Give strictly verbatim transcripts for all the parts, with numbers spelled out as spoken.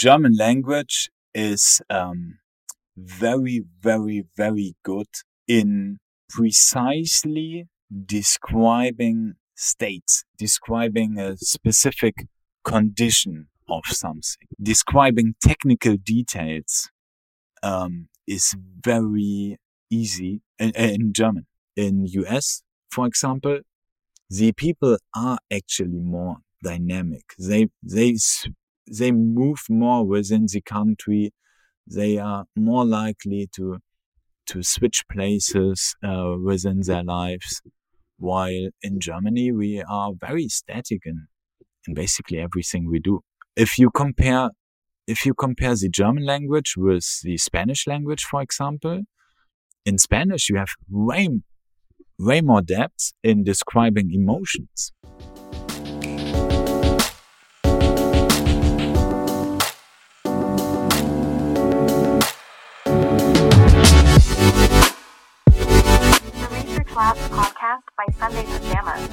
German language is um, very, very, very good in precisely describing states, describing a specific condition of something, describing technical details um, is very easy in, in German. In U S, for example, the people are actually more dynamic. They they they move more within the country. They are more likely to to switch places uh, within their lives. While in Germany, we are very static in, in basically everything we do. If you compare if you compare the German language with the Spanish language, for example, in Spanish you have way way more depth in describing emotions. Class podcast by Sunday Pajamas.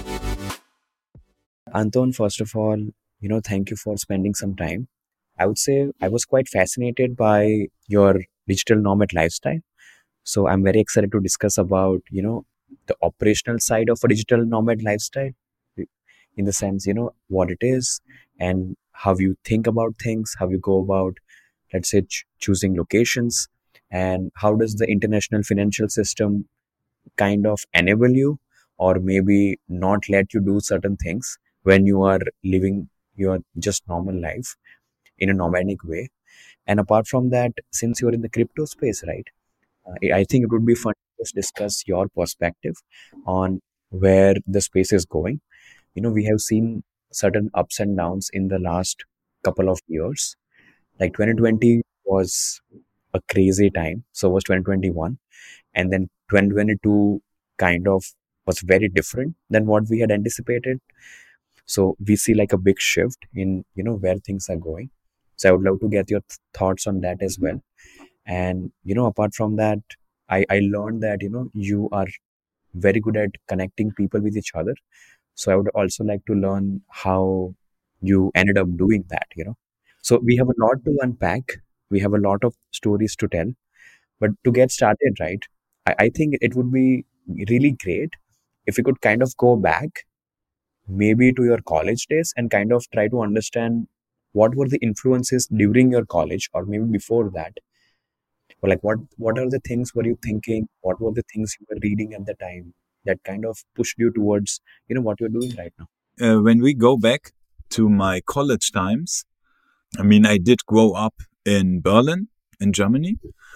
Anton, first of all, you know, thank you for spending some time. I would say I was quite fascinated by your digital nomad lifestyle. So I'm very excited to discuss about, you know, the operational side of a digital nomad lifestyle, in the sense, you know, what it is and how you think about things, how you go about, let's say, ch- choosing locations, and how does the international financial system kind of enable you or maybe not let you do certain things when you are living your just normal life in a nomadic way. And apart from that, since you're in the crypto space, right, uh, I think it would be fun to just discuss your perspective on where the space is going. You know, we have seen certain ups and downs in the last couple of years. Like twenty twenty was a crazy time, so was twenty twenty-one, and then twenty twenty-two kind of was very different than what we had anticipated. So we see like a big shift in, you know, where things are going. So I would love to get your th- thoughts on that as well. And, you know, apart from that, I, I learned that, you know, you are very good at connecting people with each other. So I would also like to learn how you ended up doing that, you know. So we have a lot to unpack. We have a lot of stories to tell. But to get started, right, I, I think it would be really great if you could kind of go back maybe to your college days and kind of try to understand what were the influences during your college or maybe before that, or like what what are the things were you thinking, what were the things you were reading at the time that kind of pushed you towards, you know, what you're doing right now. Uh, when we go back to my college times, I mean, I did grow up in Berlin, in Germany,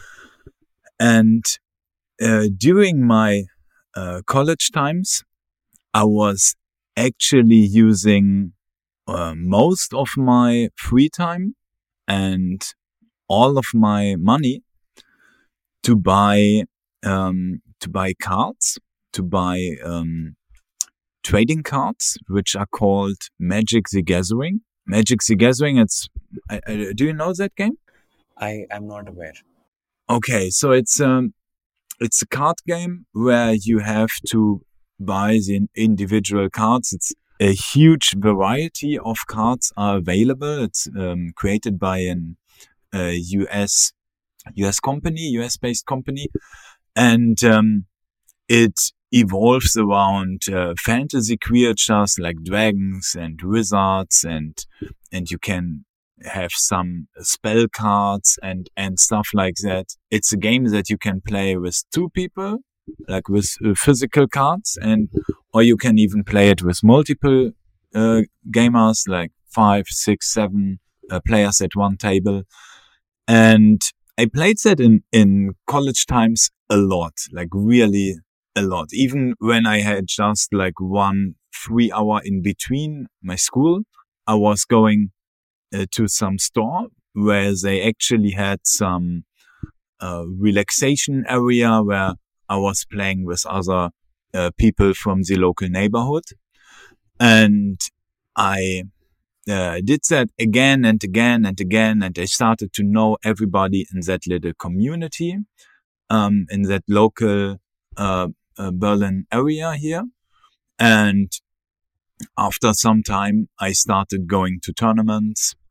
and uh, during my uh, college times, I was actually using uh, most of my free time and all of my money to buy um, to buy cards, to buy um, trading cards, which are called Magic the Gathering. Magic the Gathering. It's I, I, do you know that game? I am not aware. Okay, so it's um it's a card game where you have to buy the individual cards. It's a huge variety of cards are available. It's um, created by an uh, U S U S company, U S based company, and um, it evolves around uh, fantasy creatures like dragons and wizards, and and you can have some spell cards and and stuff like that. It's a game that you can play with two people, like with uh, physical cards, and or you can even play it with multiple uh, gamers, like five, six, seven uh, players at one table. And I played that in in college times a lot, like really a lot. Even when I had just like one free hour in between my school, I was going uh, to some store where they actually had some uh, relaxation area where I was playing with other uh, people from the local neighborhood. And I uh, did that again and again and again. And I started to know everybody in that little community, um, in that local uh, uh, Berlin area here. And after some time, I started going to tournaments.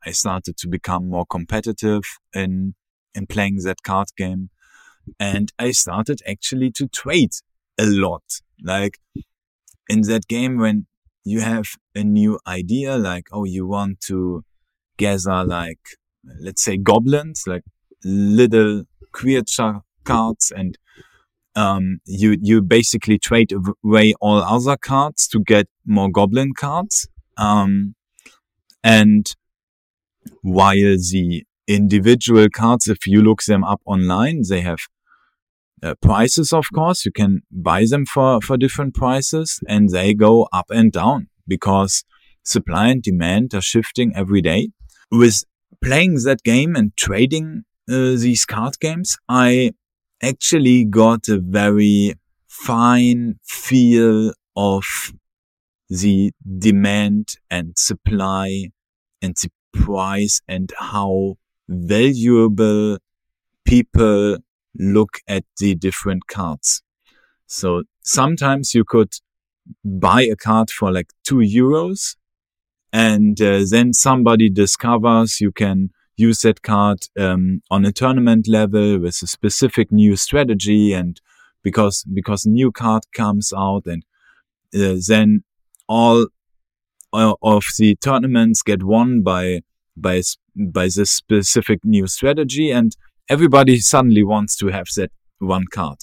I started to become more competitive in, in playing that card game. And I started actually to trade a lot. Like in that game, when you have a new idea, like, oh, you want to gather like, let's say goblins, like little creature cards, and um, you, you basically trade away all other cards to get more goblin cards. Um, and while the individual cards, if you look them up online, they have uh, prices, of course. You can buy them for, for different prices, and they go up and down because supply and demand are shifting every day. With playing that game and trading uh, these card games, I actually got a very fine feel of the demand and supply and the price and how valuable people look at the different cards. So sometimes you could buy a card for like two euros, and uh, then somebody discovers you can use that card um, on a tournament level with a specific new strategy, and because because new card comes out, and uh, then all uh, of the tournaments get won by by by this specific new strategy, and everybody suddenly wants to have that one card.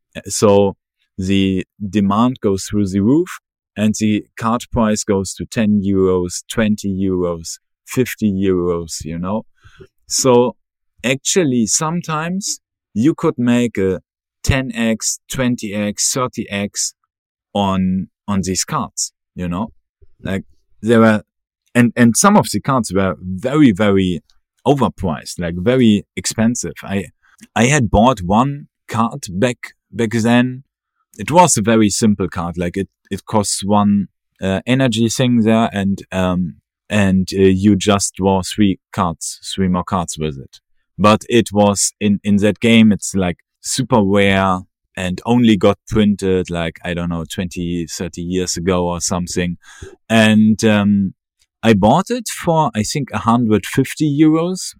So the demand goes through the roof, and the card price goes to ten euros, twenty euros, fifty euros, you know. So actually sometimes you could make a ten x, twenty x, thirty x on, on these cards, you know, like there were, and, and some of the cards were very, very overpriced, like very expensive. I, I had bought one card back, back then. It was a very simple card. Like it, it costs one, uh, energy thing there, and, um, and uh, you just draw three cards, three more cards with it. But it was in, in that game, it's like super rare and only got printed like, I don't know, twenty, thirty years ago or something. And, um, I bought it for, I think, one hundred fifty euros,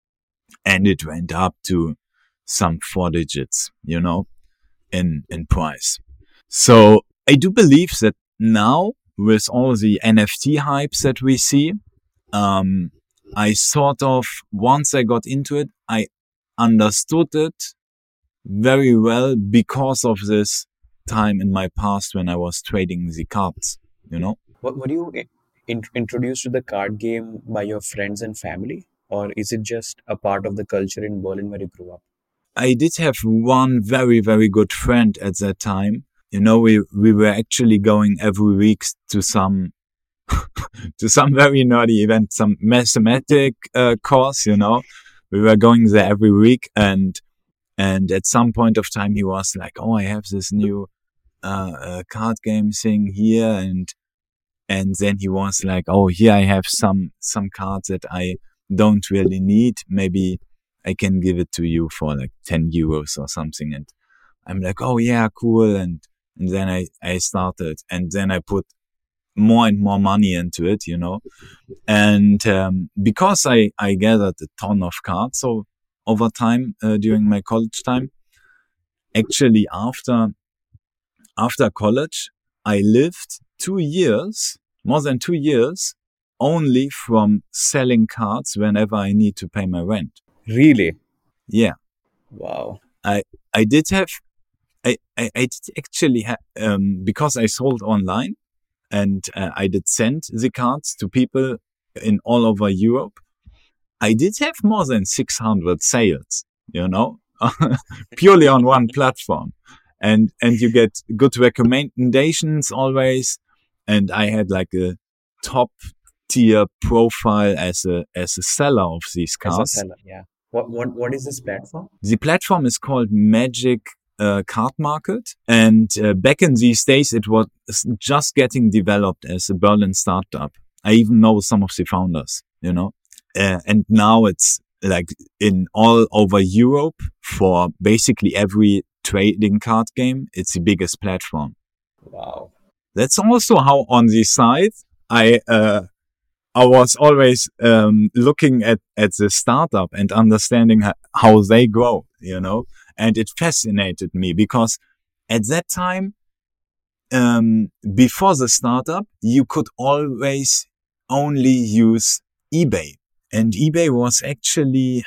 and it went up to some four digits, you know, in, in price. So I do believe that now with all the N F T hypes that we see, um, I sort of, once I got into it, I understood it very well because of this time in my past when I was trading the cards, you know. What were you i- in, introduced to the card game by your friends and family, or is it just a part of the culture in Berlin where you grew up? I did have one very, very good friend at that time. You know, we, we were actually going every week to some, to some very nerdy event, some mathematic, uh, course, you know. We were going there every week, and, and at some point of time he was like, oh, I have this new, uh, uh card game thing here. And, and then he was like, oh, here I have some, some cards that I don't really need. Maybe I can give it to you for like ten euros or something. And I'm like, oh yeah, cool. And, and then I, I started, and then I put more and more money into it, you know. And, um, because I, I gathered a ton of cards, so over time, uh, during my college time, actually after, after college, I lived two years, more than two years, only from selling cards whenever I need to pay my rent. Really? Yeah. Wow. I, I did have, I, I, I did actually have, um, because I sold online, and uh, I did send the cards to people in all over Europe. I did have more than six hundred sales, you know, purely on one platform. And, and you get good recommendations always. And I had like a top tier profile as a, as a seller of these As a cards. seller, yeah. What what what is this platform? The platform is called Magic uh, Card Market. And uh, back in these days, it was just getting developed as a Berlin startup. I even know some of the founders, you know. Uh, and now it's like in all over Europe for basically every trading card game. It's the biggest platform. Wow. That's also how on the side I uh, I was always um, looking at, at the startup and understanding ho- how they grow, you know, and it fascinated me because at that time, um, before the startup, you could always only use eBay, and eBay was actually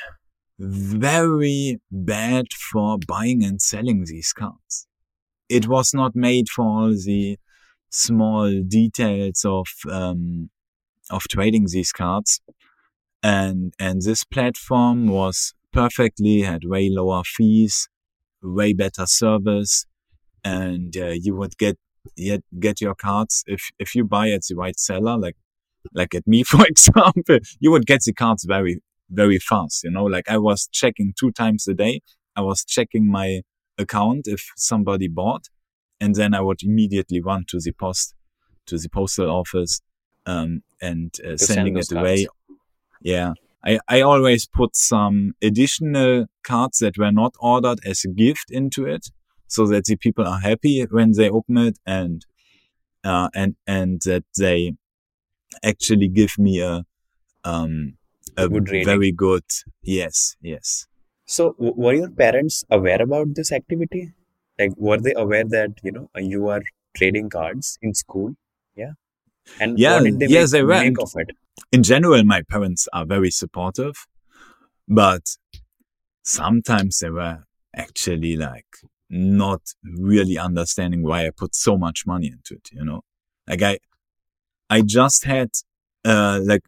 very bad for buying and selling these cards. It was not made for all the small details of um, of trading these cards, and and this platform was perfectly had way lower fees, way better service, and uh, you would get get get your cards if if you buy at the right seller, like like at me for example, you would get the cards very very fast. You know, like I was checking two times a day. I was checking my account if somebody bought, and then I would immediately run to the post to the postal office um, and uh, to send sending those it away. cards. Yeah. I, I always put some additional cards that were not ordered as a gift into it so that the people are happy when they open it, and, uh, and, and that they actually give me a, um, A a good rating. very good, yes, yes. So, w- were your parents aware about this activity? Like, were they aware that, you know, you are trading cards in school? Yeah. And what Yeah, did they yeah, make they were. make And of it? in general, my parents are very supportive, but sometimes they were actually like not really understanding why I put so much money into it, you know? Like I, I just had, uh, like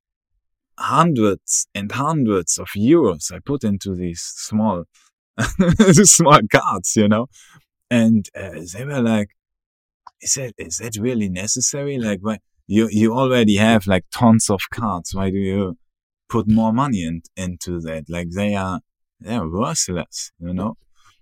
hundreds and hundreds of euros I put into these small, small cards, you know? And uh, they were like, is that, is that really necessary? Like, why you, you already have like tons of cards. Why do you put more money in, into that? Like they are, they are worthless, you know?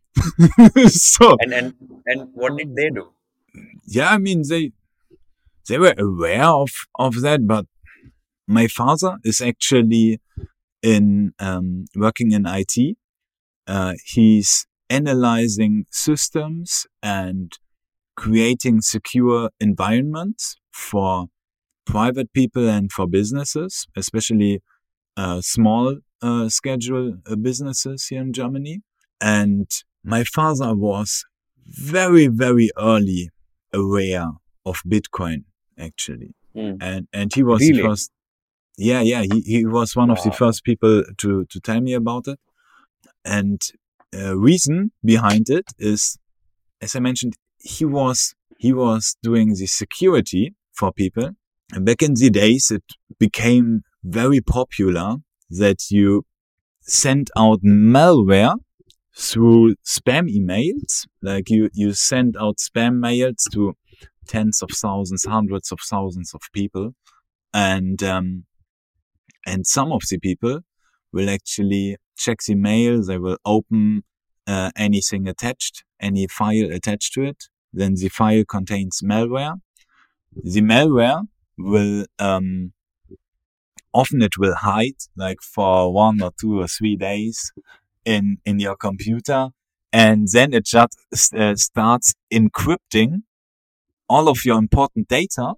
So And and and what did they do? yeah, I mean, they, they were aware of, of that, but my father is actually in, um, working in I T. Uh, he's analyzing systems and creating secure environments for private people and for businesses, especially uh, small uh, schedule uh, businesses here in Germany. And my father was very, very early aware of Bitcoin, actually. Hmm. And, and he was the Really? first, yeah, yeah, he, he was one of the Wow. first people to, to tell me about it. And uh, reason behind it is, as I mentioned, he was, he was doing the security for people. And back in the days, it became very popular that you send out malware through spam emails. Like you, you send out spam mails to tens of thousands, hundreds of thousands of people. And, um, and some of the people will actually check the mail. They will open uh, anything attached, any file attached to it. Then the file contains malware. The malware will, um, often it will hide like for one or two or three days in, in your computer. And then it just uh, starts encrypting all of your important data.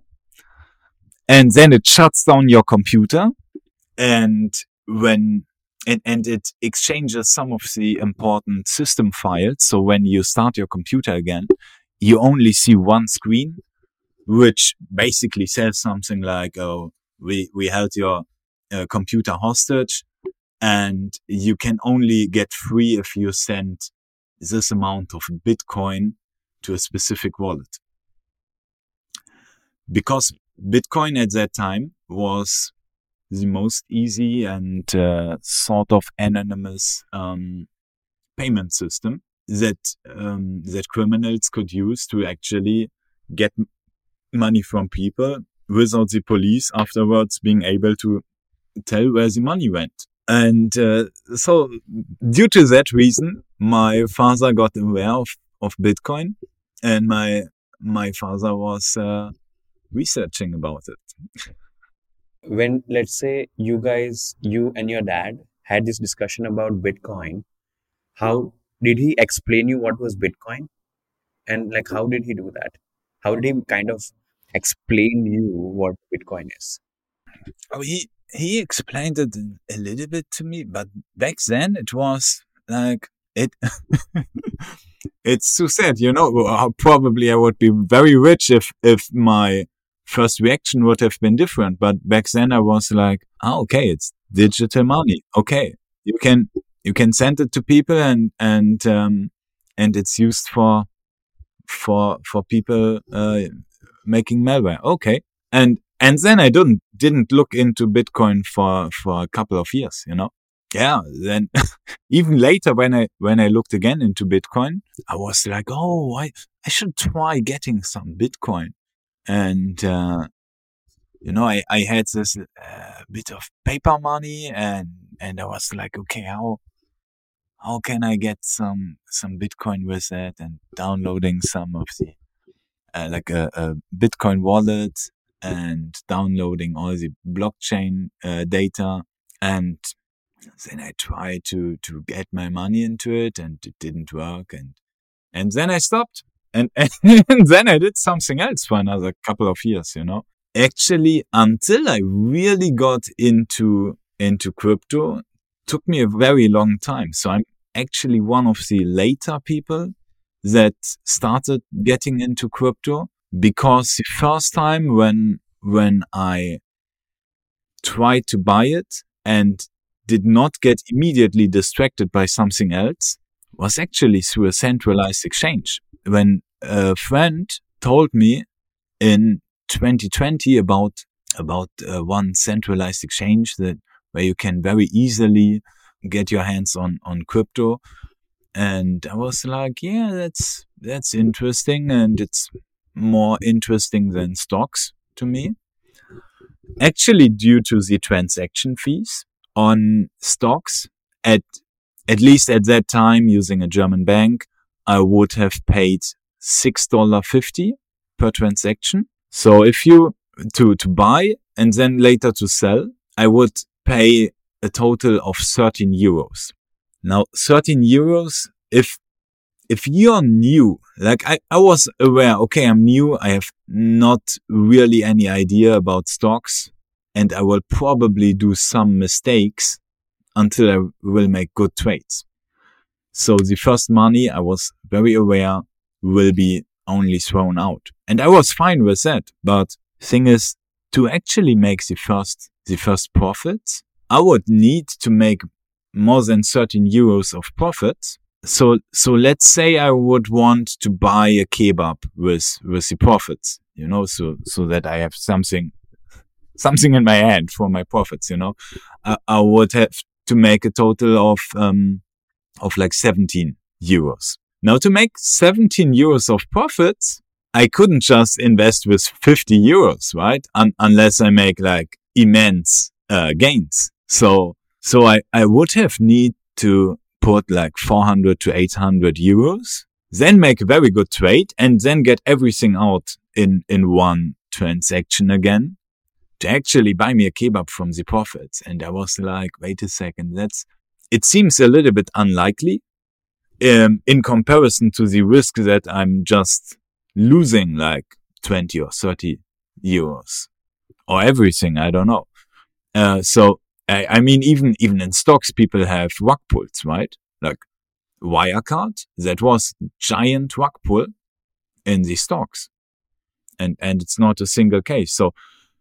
And then it shuts down your computer. And when, and, and it exchanges some of the important system files. So when you start your computer again, you only see one screen, which basically says something like, oh, we, we held your uh, computer hostage, and you can only get free if you send this amount of Bitcoin to a specific wallet. Because Bitcoin at that time was the most easy and uh, sort of anonymous um, payment system that um, that criminals could use to actually get m- money from people without the police afterwards being able to tell where the money went. And uh, so, due to that reason, my father got aware of, of Bitcoin, and my my father was uh, researching about it. When, let's say, you guys, you and your dad had this discussion about Bitcoin, how did he explain you what was Bitcoin? And like, how did he do that? How did he kind of explain you what Bitcoin is? oh, he he explained it a little bit to me, but back then it was like it. It's too sad, you know. Probably I would be very rich if if my first reaction would have been different. But back then I was like, oh, okay, it's digital money. Okay, you can you can send it to people and and um, and it's used for for for people uh, making malware. Okay, and and then I didn't didn't look into Bitcoin for for a couple of years, you know. Yeah, then even later when I when I looked again into Bitcoin, I was like, oh, I I should try getting some Bitcoin, and uh, you know, I I had this uh, bit of paper money, and and I was like, okay, how how can I get some some Bitcoin with that, and downloading some of the uh, like a, a Bitcoin wallet and downloading all the blockchain uh, data, and then I tried to to get my money into it, and it didn't work, and and then I stopped, and, and then I did something else for another couple of years, you know. Actually, until I really got into into crypto, took me a very long time. So I'm actually one of the later people that started getting into crypto, because the first time when when I tried to buy it and did not get immediately distracted by something else was actually through a centralized exchange. When a friend told me in twenty twenty about about uh, one centralized exchange that where you can very easily get your hands on on crypto, and I was like, yeah, that's that's interesting, and it's more interesting than stocks to me. Actually, due to the transaction fees on stocks, at at least at that time, using a German bank, I would have paid six dollars fifty per transaction. So if you to to buy and then later to sell, I would pay a total of thirteen euros. Now, thirteen euros, if if you're new, like I, I was aware, okay, I'm new, I have not really any idea about stocks, and I will probably do some mistakes until I will make good trades. So the first money, I was very aware, will be only thrown out. And I was fine with that. But thing is, to actually make the first, the first profits, I would need to make more than thirteen euros of profits. So, so let's say I would want to buy a kebab with, with the profits, you know, so, so that I have something, something in my hand for my profits, you know. I, I would have to make a total of, um, of like seventeen euros. Now, to make seventeen euros of profits, I couldn't just invest with fifty euros, right? Un- unless I make like immense, uh, gains. So, so I, I would have need to put like four hundred to eight hundred euros, then make a very good trade, and then get everything out in, in one transaction again to actually buy me a kebab from the profits. And I was like, wait a second, that's, it seems a little bit unlikely, um, in comparison to the risk that I'm just losing like twenty or thirty euros or everything. I don't know. Uh, so, I, I mean, even, even in stocks, people have rug pulls, right? Like Wirecard, that was giant rug pull in the stocks. And, and it's not a single case. So,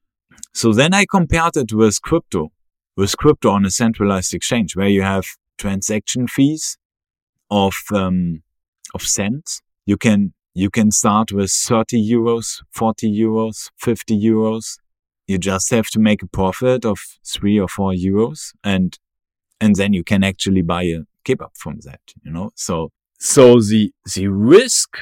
so then I compared it with crypto, with crypto on a centralized exchange where you have transaction fees of, um, of cents. You can, you can start with thirty euros, forty euros, fifty euros. You just have to make a profit of three or four euros, and and then you can actually buy a kebab from that, you know. So so the the risk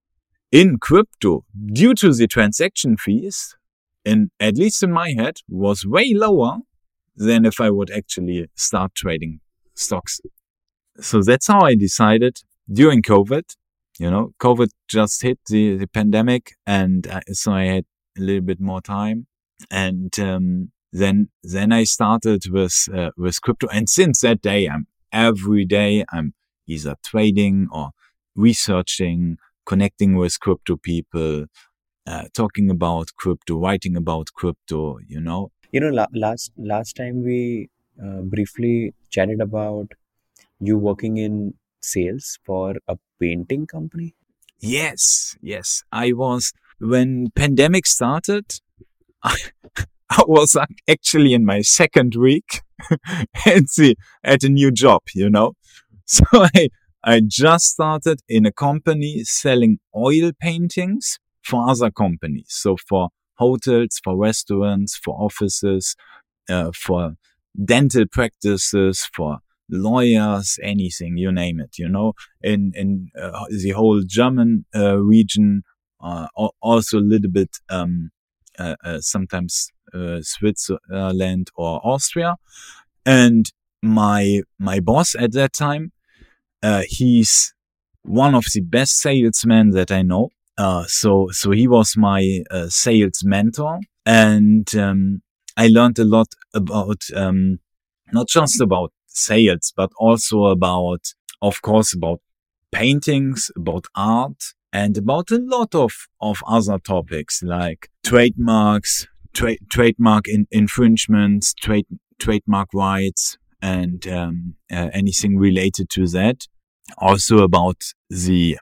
in crypto due to the transaction fees, in at least in my head, was way lower than if I would actually start trading stocks. So that's how I decided during COVID. You know, COVID just hit the, the pandemic, and uh, so I had a little bit more time. And um, then then I started with uh, with crypto, and since that day, I'm every day I'm either trading or researching, connecting with crypto people, uh, talking about crypto, writing about crypto. You know. You know, la- last last time we uh, briefly chatted about you working in sales for a painting company. Yes, yes. I was, when pandemic started, I, I was ac- actually in my second week at the, at a new job, you know. So I, I just started in a company selling oil paintings for other companies. So for hotels, for restaurants, for offices, uh, for dental practices, for lawyers, anything, you name it, you know, in, in uh, the whole German uh, region, uh, al- also a little bit, um, uh, uh, sometimes uh, Switzerland or Austria. And my, my boss at that time, uh, he's one of the best salesmen that I know. Uh, so, so he was my uh, sales mentor, and um, I learned a lot about um, not just about sales, but also about, of course, about paintings, about art, and about a lot of of other topics like trademarks, tra- trademark in- infringements, trade trademark rights, and um, uh, anything related to that. Also about the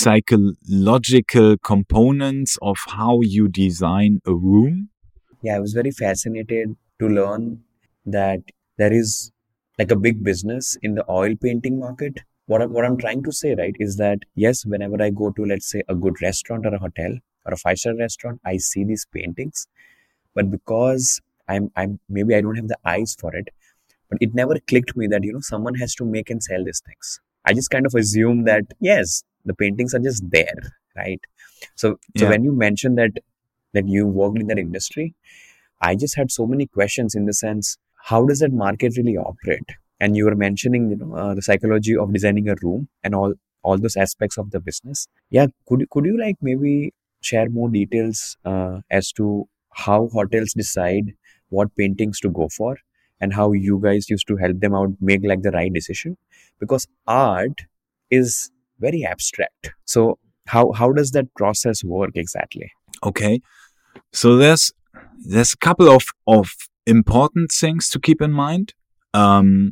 psychological components of how you design a room. Yeah, I was very fascinated to learn that there is like a big business in the oil painting market. What I'm, what I'm trying to say, right, is that yes, whenever I go to, let's say, a good restaurant or a hotel or a five star restaurant, I see these paintings. But because I'm, I'm maybe I don't have the eyes for it, but it never clicked me that, you know, someone has to make and sell these things. I just kind of assume that, yes, the paintings are just there, right? So, so Yeah. when you mentioned that that you worked in that industry, I just had so many questions in the sense, how does that market really operate? And you were mentioning, you know, uh, the psychology of designing a room and all all those aspects of the business. Yeah, could you could you like maybe share more details uh, as to how hotels decide what paintings to go for and how you guys used to help them out make like the right decision? Because art is very abstract. So how how does that process work exactly? Okay. So there's there's a couple of of important things to keep in mind. Um,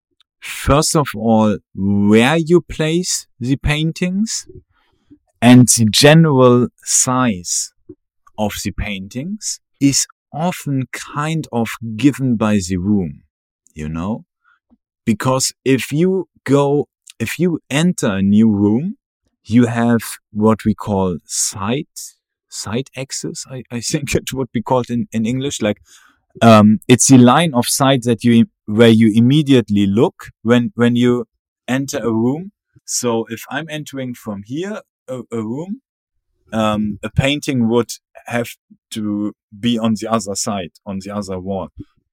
first of all, where you place the paintings and the general size of the paintings is often kind of given by the room, you know? Because if you go, if you enter a new room, you have what we call sight, sight access, I, I think it would be called in, in English. Like, um, it's the line of sight that you, where you immediately look when, when you enter a room. So if I'm entering from here, a, a room, um, a painting would have to be on the other side, on the other wall,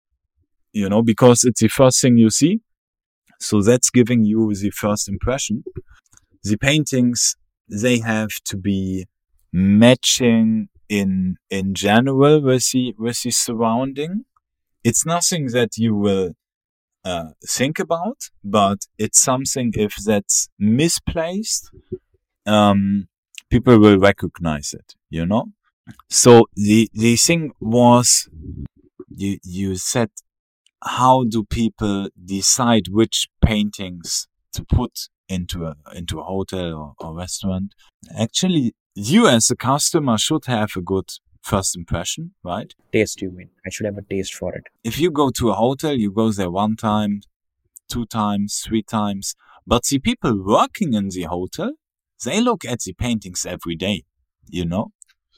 you know, because it's the first thing you see. So that's giving you the first impression. The paintings, they have to be matching in, in general with the, with the surrounding. It's nothing that you will uh, think about, but it's something if that's misplaced, um, people will recognize it, you know? So the, the thing was, you, you said, how do people decide which paintings to put into a, into a hotel or, or restaurant? Actually, you as a customer should have a good first impression, right? Taste, you mean? I should have a taste for it. If you go to a hotel, you go there one time, two times, three times. But the people working in the hotel, they look at the paintings every day, you know?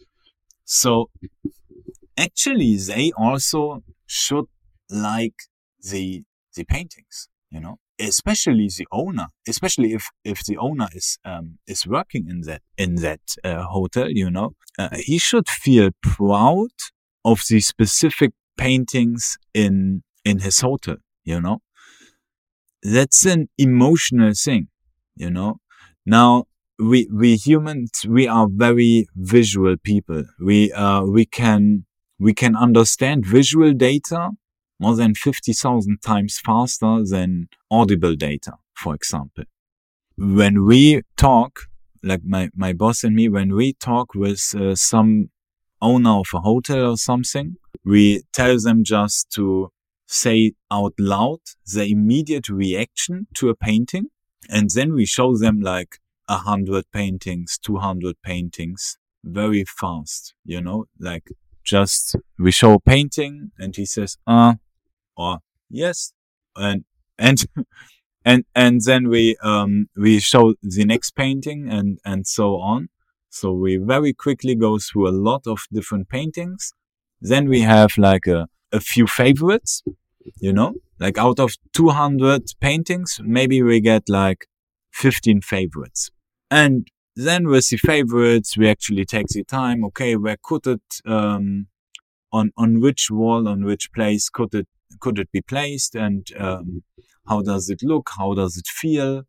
So actually, they also should like the the paintings, you know, especially the owner, especially if if the owner is um is working in that in that uh, hotel, you know, uh, he should feel proud of the specific paintings in in his hotel, you know. That's an emotional thing, you know. Now we we humans, we are very visual people. We uh we can we can understand visual data more than fifty thousand times faster than audible data, for example. When we talk, like my, my boss and me, when we talk with uh, some owner of a hotel or something. We tell them just to say out loud the immediate reaction to a painting. And then we show them like a hundred paintings, two hundred paintings very fast, you know, like just we show a painting and he says, uh, or yes. And, and, and, and then we, um, we show the next painting and, and so on. So we very quickly go through a lot of different paintings. Then we have like a, a few favorites, you know, like out of two hundred paintings, maybe we get like fifteen favorites. And then with the favorites, we actually take the time. Okay, where could it, um, on, on which wall, on which place could it, could it be placed? And, um, how does it look? How does it feel?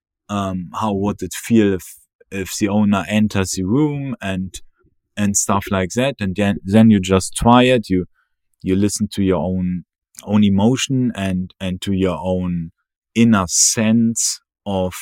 Um, how would it feel if, if the owner enters the room and, and stuff like that. And then, then you just try it. You, you listen to your own, own emotion and, and to your own inner sense of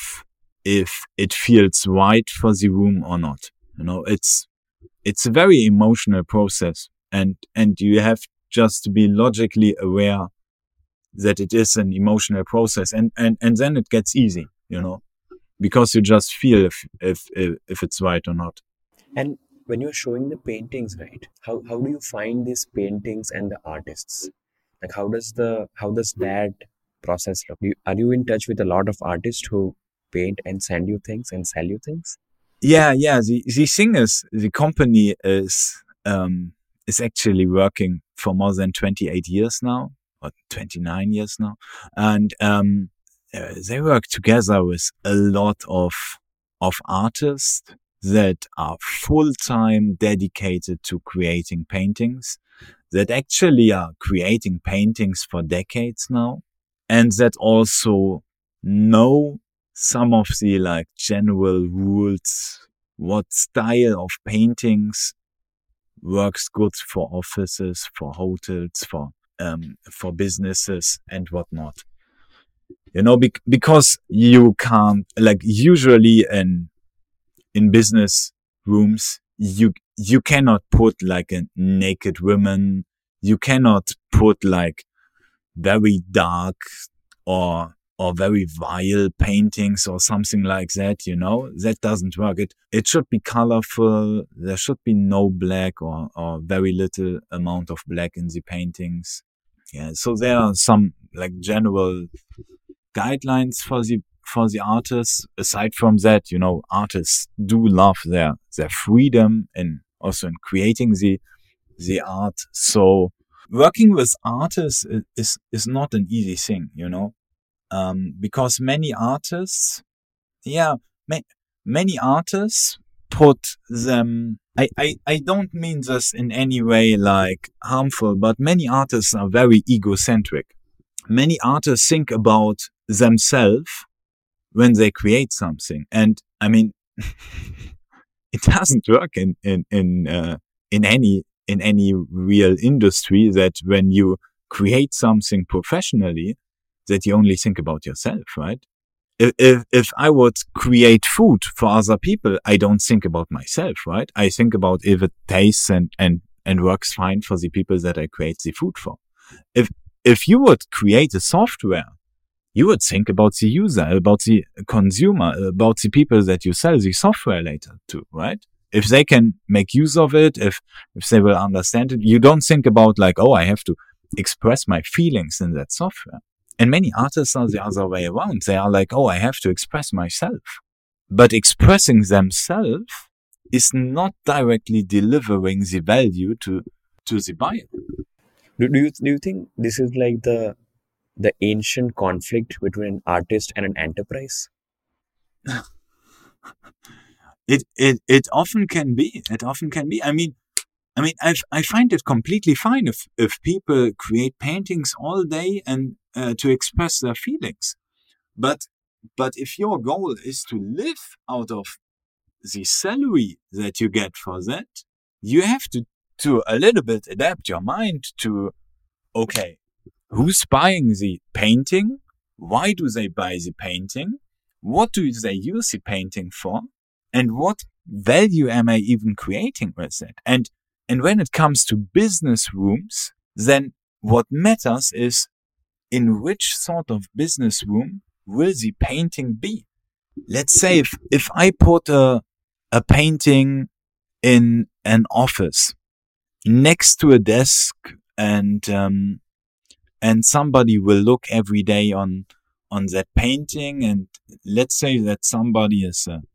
if it feels right for the room or not. You know, it's, it's a very emotional process and, and you have just to be logically aware that it is an emotional process and, and, and then it gets easy, you know, because you just feel if, if, if, if it's right or not. And when you're showing the paintings, right, how, how do you find these paintings and the artists? Like how does the, how does that process look? You, are you in touch with a lot of artists who paint and send you things and sell you things? Yeah, yeah. The, the thing is, the company is, um, is actually working for more than twenty-eight years now, or twenty-nine years now. And, um, uh, they work together with a lot of, of artists that are full-time dedicated to creating paintings, that actually are creating paintings for decades now, and that also know some of the like general rules, what style of paintings works good for offices, for hotels, for, um, for businesses and whatnot. You know, be- because you can't, like usually in, in business rooms, you, you cannot put like a naked woman. You cannot put like very dark or, or very vile paintings or something like that, you know, that doesn't work. It, it should be colorful. There should be no black or, or very little amount of black in the paintings. Yeah. So there are some like general guidelines for the, for the artists. Aside from that, you know, artists do love their, their freedom and also in creating the, the art. So working with artists is, is not an easy thing, you know. Um, because many artists, yeah, ma- many artists put them, I, I, I don't mean this in any way like harmful, but many artists are very egocentric. Many artists think about themselves when they create something. And I mean, it doesn't work in, in, in, uh, in any, in any real industry that when you create something professionally, that you only think about yourself, right? If, if, if I would create food for other people, I don't think about myself, right? I think about if it tastes and, and, and works fine for the people that I create the food for. If, if you would create a software, you would think about the user, about the consumer, about the people that you sell the software later to, right? If they can make use of it, if, if they will understand it, you don't think about like, oh, I have to express my feelings in that software. And many artists are the other way around. They are like, oh, I have to express myself. But expressing themselves is not directly delivering the value to, to the buyer. Do, do you do you think this is like the the ancient conflict between an artist and an enterprise? It, it, it often can be. It often can be. I mean, I mean, I I find it completely fine if, if people create paintings all day and uh, to express their feelings. But, but if your goal is to live out of the salary that you get for that, you have to, to a little bit adapt your mind to, okay, who's buying the painting? Why do they buy the painting? What do they use the painting for? And what value am I even creating with it? And And when it comes to business rooms, then what matters is in which sort of business room will the painting be? Let's say if, if I put a, a painting in an office next to a desk and, um, and somebody will look every day on, on that painting, and let's say that somebody is a,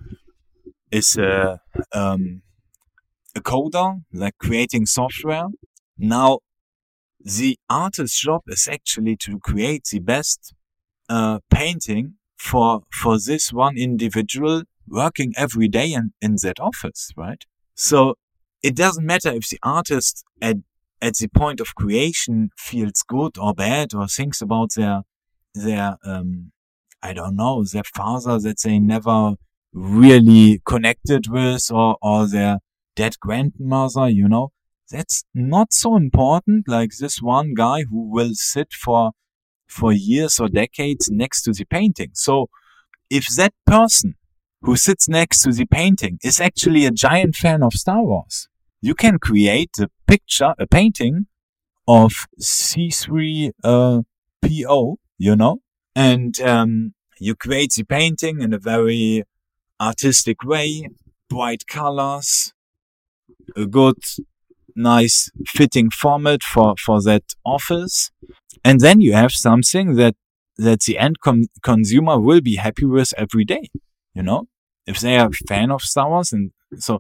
is a, um, a coder, like creating software. Now, the artist's job is actually to create the best uh, painting for for this one individual working every day in, in that office, right? So it doesn't matter if the artist at at the point of creation feels good or bad or thinks about their their um I don't know, their father that they never really connected with, or or their dead grandmother, you know. That's not so important like this one guy who will sit for for years or decades next to the painting. So if that person who sits next to the painting is actually a giant fan of Star Wars, you can create a picture, a painting of C three P O, you know, and um, you create the painting in a very artistic way, bright colors, a good, nice fitting format for, for that office. And then you have something that, that the end com- consumer will be happy with every day, you know, if they are a fan of Star Wars. And so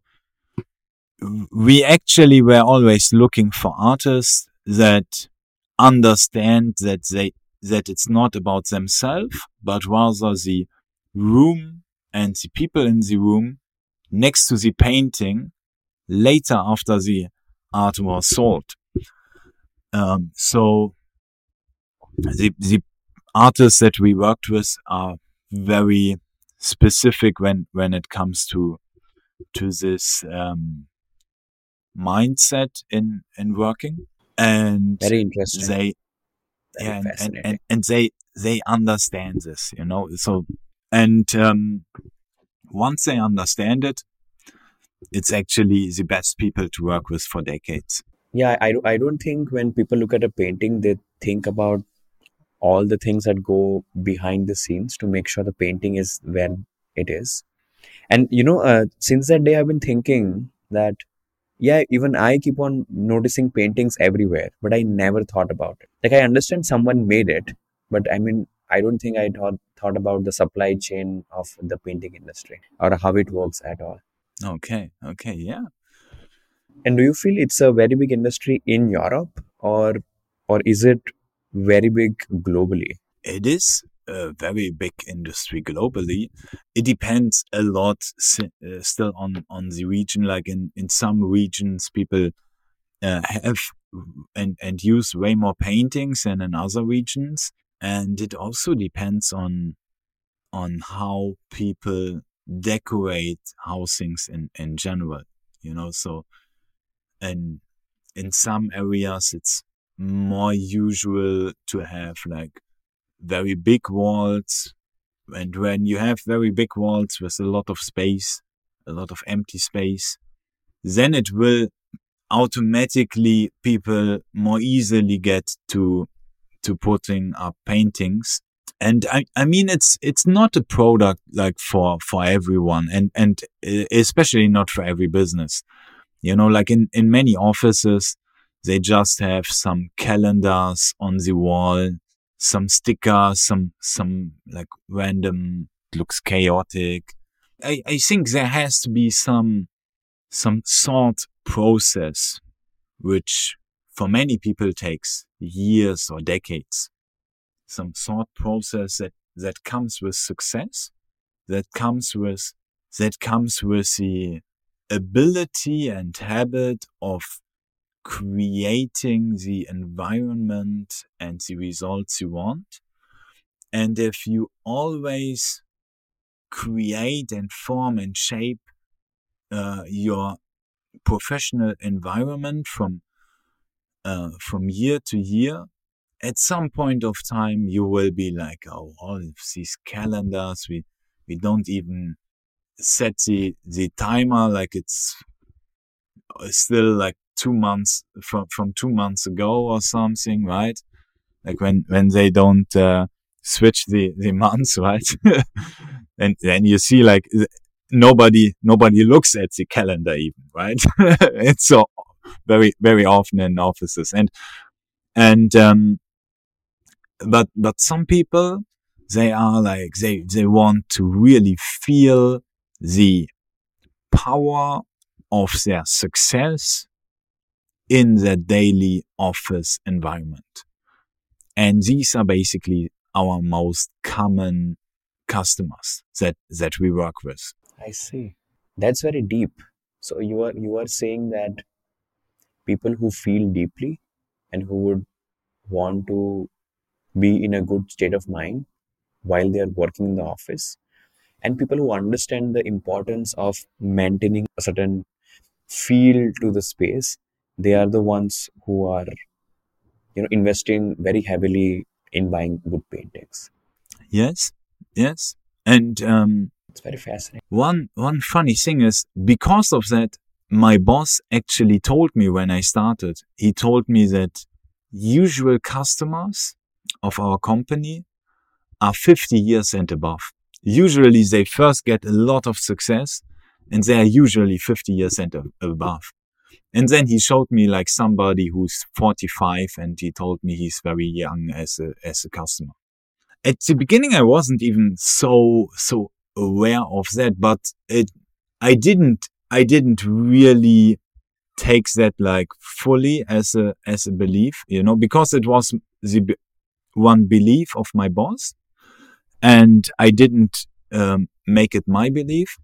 we actually were always looking for artists that understand that they, that it's not about themselves, but rather the room and the people in the room next to the painting later after the art was sold. Um, so the, the artists that we worked with are very specific when, when it comes to, to this, um, mindset in, in working. And Very interesting. they, Very yeah, and, and, fascinating. and, and they, they understand this, you know, so, and, um, once they understand it, it's actually the best people to work with for decades. Yeah, I, I don't think when people look at a painting, they think about all the things that go behind the scenes to make sure the painting is where it is. And, you know, uh, since that day, I've been thinking that, yeah, even I keep on noticing paintings everywhere, but I never thought about it. Like, I understand someone made it, but I mean, I don't think I thought, thought about the supply chain of the painting industry or how it works at all. Okay. Okay. Yeah. And do you feel it's a very big industry in Europe, or or is it very big globally? It is a very big industry globally. It depends a lot si- uh, still on, on the region. Like in, in some regions, people uh, have and, and use way more paintings than in other regions. And it also depends on, on how people decorate housings in, in general, you know, so, and in some areas, it's more usual to have like very big walls. And when you have very big walls with a lot of space, a lot of empty space, then it will automatically people more easily get to, to putting up paintings. And I, I mean, it's, it's not a product like for, for everyone, and, and especially not for every business. You know, like in, in many offices, they just have some calendars on the wall, some stickers, some, some like random, looks chaotic. I, I think there has to be some, some thought process, which for many people takes years or decades. Some thought process that, that comes with success, that comes with, that comes with the ability and habit of creating the environment and the results you want. And if you always create and form and shape uh, your professional environment from uh, from year to year, at some point of time you will be like, oh, all of these calendars, we we don't even set the the timer, like it's still like two months from, from two months ago or something, right? Like when, when they don't, uh, switch the, the months, right? and then you see like nobody, nobody looks at the calendar even, right? It's so very, very often in offices. And, and, um, but, but some people, they are like, they, they want to really feel the power of their success in their daily office environment. And these are basically our most common customers that, that we work with. I see. That's very deep. So you are you are saying that people who feel deeply and who would want to be in a good state of mind while they are working in the office, and people who understand the importance of maintaining a certain feel to the space, they are the ones who are, you know, investing very heavily in buying good paintings. Yes, yes. And um, It's very fascinating. one one funny thing is, because of that, my boss actually told me when I started, he told me that usual customers of our company are fifty years and above. Usually they first get a lot of success and they are usually fifty years and above. And then he showed me like somebody who's forty-five and he told me he's very young as a, as a customer. At the beginning, I wasn't even so, so aware of that, but it, I didn't, I didn't really take that like fully as a, as a belief, you know, because it was the be- one belief of my boss and I didn't, um, make it my belief.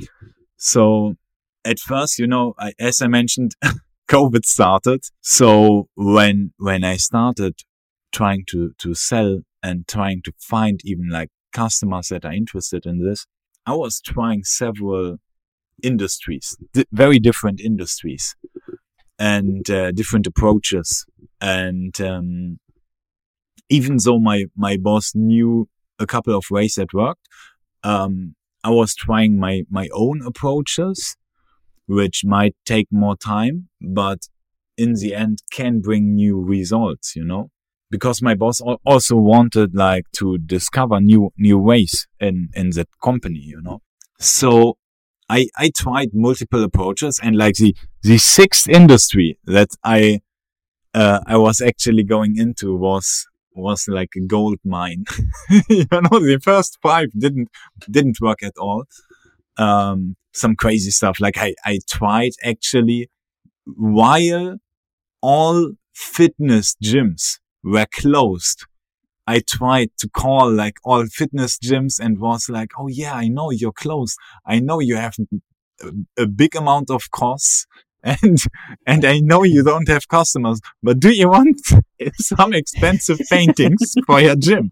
So at first, you know, I, as I mentioned, COVID started. So when, when I started trying to, to sell and trying to find even like customers that are interested in this, I was trying several industries, di- very different industries and uh, different approaches. And um, even though my, my boss knew a couple of ways that worked, um, I was trying my, my own approaches, which might take more time, but in the end can bring new results, you know? Because my boss also wanted like to discover new, new ways in, in that company, you know? So I, I tried multiple approaches and like the, the sixth industry that I, uh, I was actually going into was, was like a gold mine. You know, the first five didn't, didn't work at all. Um, some crazy stuff. Like I, I tried actually while all fitness gyms were closed. I tried to call like all fitness gyms and was like, oh yeah, I know you're closed. I know you have a, a big amount of costs and, and I know you don't have customers, but do you want some expensive paintings for your gym?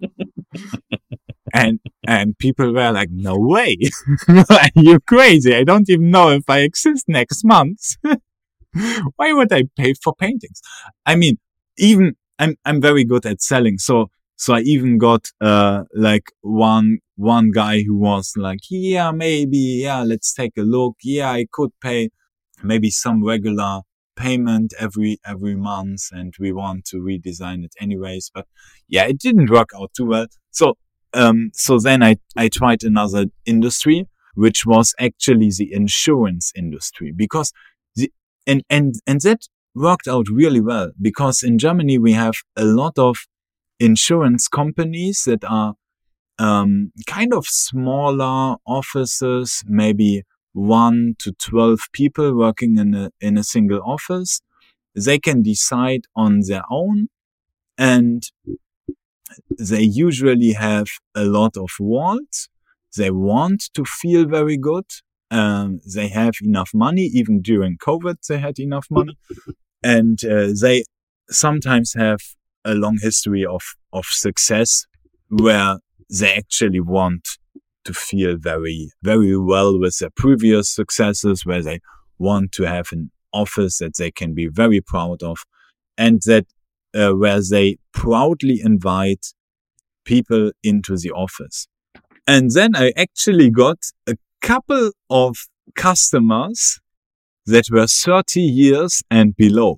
And, and people were like, no way. You're crazy. I don't even know if I exist next month. Why would I pay for paintings? I mean, even I'm, I'm very good at selling. So, so I even got, uh, like one, one guy who was like, yeah, maybe, yeah, let's take a look. Yeah, I could pay maybe some regular payment every, every month and we want to redesign it anyways. But yeah, it didn't work out too well. So, um, so then I, I tried another industry, which was actually the insurance industry because the, and, and, and that worked out really well because in Germany we have a lot of insurance companies that are, um, kind of smaller offices, maybe one to twelve people working in a, in a single office. They can decide on their own and they usually have a lot of wants. They want to feel very good. Um, they have enough money. Even during COVID, they had enough money. And uh, they sometimes have a long history of, of success where they actually want to feel very, very well with their previous successes, where they want to have an office that they can be very proud of and that uh, where they proudly invite people into the office. And then I actually got a couple of customers that were thirty years and below.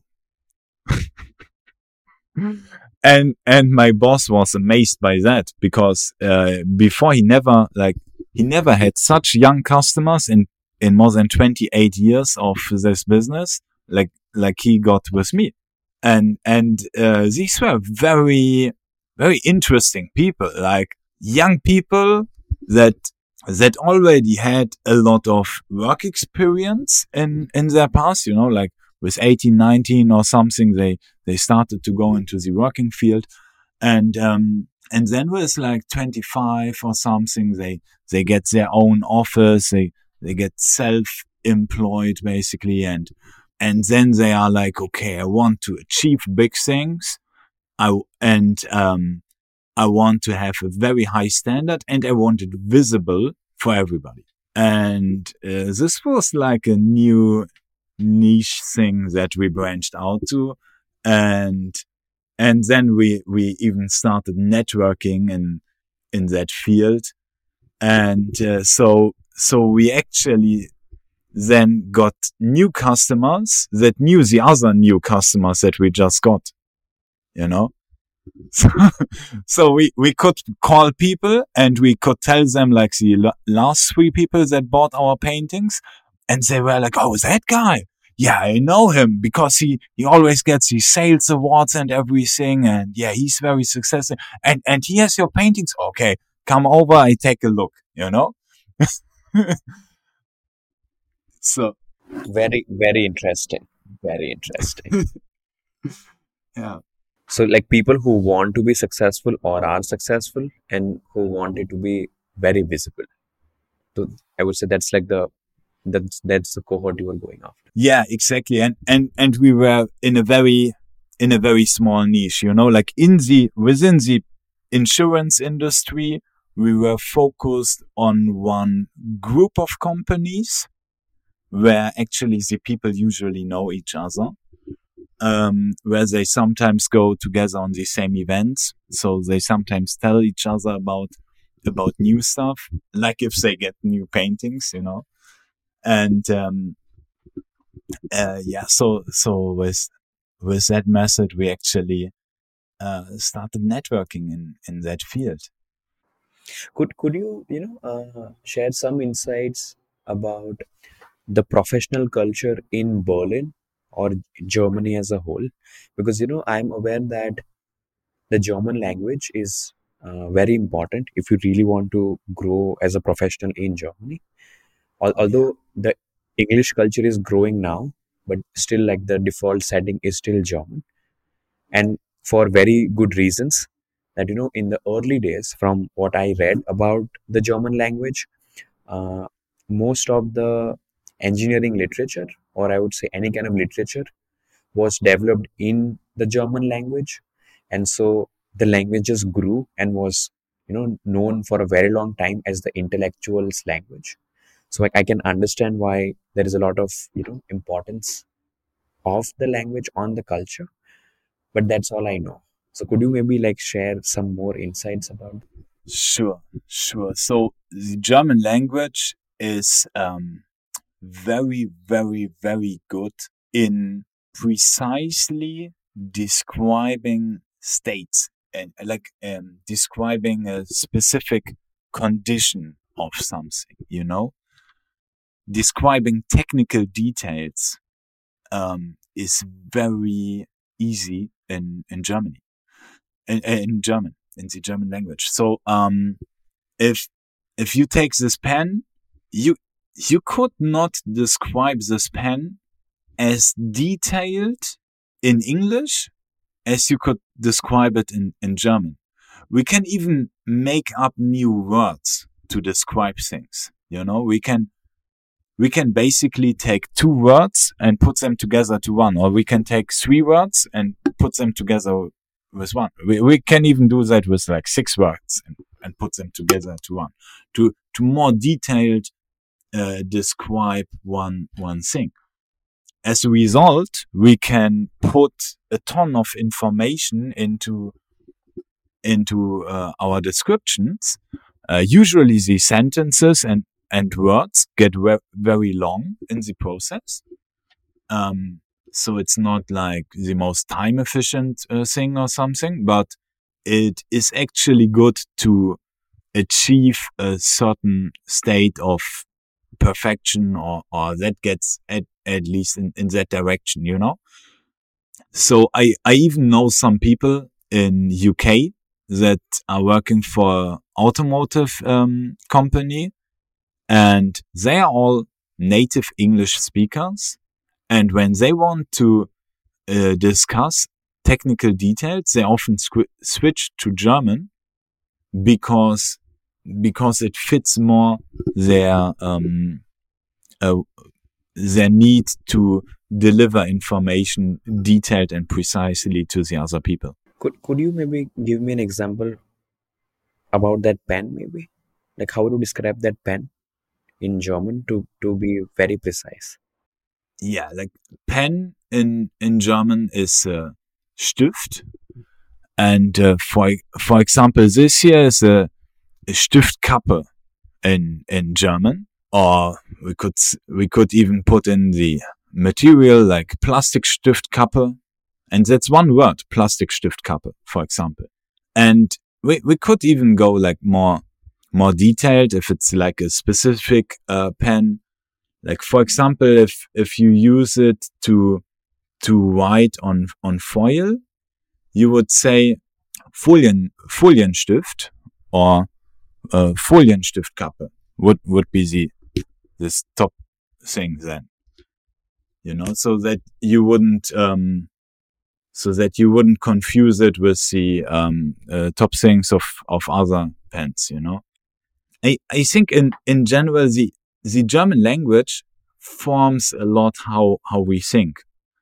and and my boss was amazed by that because uh, before he never like he never had such young customers in in more than twenty-eight years of this business like like he got with me. And and uh, these were very very interesting people, like young people that that already had a lot of work experience in in their past, you know, like with eighteen, nineteen or something, they they started to go into the working field. And um and then with like twenty-five or something, they they get their own office, they they get self-employed basically, and and then they are like, okay, I want to achieve big things. I and um I want to have a very high standard, and I want it visible for everybody. And uh, this was like a new niche thing that we branched out to. And, and then we, we even started networking in, in that field. And, uh, so, so we actually then got new customers that knew the other new customers that we just got, you know? So, so we, we could call people and we could tell them like the l- last three people that bought our paintings, and they were like, oh, that guy. Yeah, I know him because he, he always gets these sales awards and everything. And yeah, he's very successful. And, and he has your paintings. Okay, come over. I take a look, you know? So. Very, very interesting. Very interesting. Yeah. So like people who want to be successful or are successful and who want it to be very visible. So I would say that's like the that's that's the cohort you were going after. Yeah, exactly. And and and we were in a very in a very small niche, you know, like in the within the insurance industry, we were focused on one group of companies where actually the people usually know each other. Um, where they sometimes go together on the same events. So they sometimes tell each other about, about new stuff, like if they get new paintings, you know. And, um, uh, yeah, so, so with, with that method, we actually, uh, started networking in, in that field. Could, could you, you know, uh, share some insights about the professional culture in Berlin or Germany as a whole? Because, you know, I'm aware that the German language is uh, very important if you really want to grow as a professional in Germany. Al- Oh, yeah. although the English culture is growing now, but still like the default setting is still German. And for very good reasons that, you know, in the early days, from what I read about the German language, uh, most of the engineering literature, or I would say any kind of literature, was developed in the German language. And so the language just grew and was, you know, known for a very long time as the intellectuals language. So like I can understand why there is a lot of, you know, importance of the language on the culture, but that's all I know. So could you maybe like share some more insights about? Sure, sure. So the German language is, um, very, very, very good in precisely describing states and like um, describing a specific condition of something, you know, describing technical details um, is very easy in, in Germany, in, in German, in the German language. So um, if if you take this pen, you you could not describe this pen as detailed in English as you could describe it in, in German. We can even make up new words to describe things. You know, we can, we can basically take two words and put them together to one, or we can take three words and put them together with one. We, we can even do that with like six words and, and put them together to one to, to more detailed, uh, describe one, one thing. As a result, we can put a ton of information into into uh, our descriptions. Uh, usually, the sentences and and words get ve- very long in the process, Um, so it's not like the most time efficient uh, thing or something, but it is actually good to achieve a certain state of perfection, or, or that gets at, at least in, in that direction, you know? So I, I even know some people in U K that are working for automotive um, company, and they are all native English speakers. And when they want to uh, discuss technical details, they often squ- switch to German because because it fits more their um, uh, their need to deliver information detailed and precisely to the other people. Could could you maybe give me an example about that pen, maybe? Like how to describe that pen in German to to be very precise. Yeah, like pen in in German is uh, Stift, and uh, for for example, this here is a, a Stiftkappe in in German, or we could we could even put in the material like Plastikstiftkappe, and that's one word, Plastikstiftkappe, for example. And we we could even go like more more detailed if it's like a specific uh, pen. Like for example, if if you use it to to write on on foil, you would say Folien Folienstift, or uh, Folienstiftkappe would would be the this top thing then, you know, so that you wouldn't um so that you wouldn't confuse it with the um uh, top things of of other pens, you know. I I think in in general the the German language forms a lot how how we think.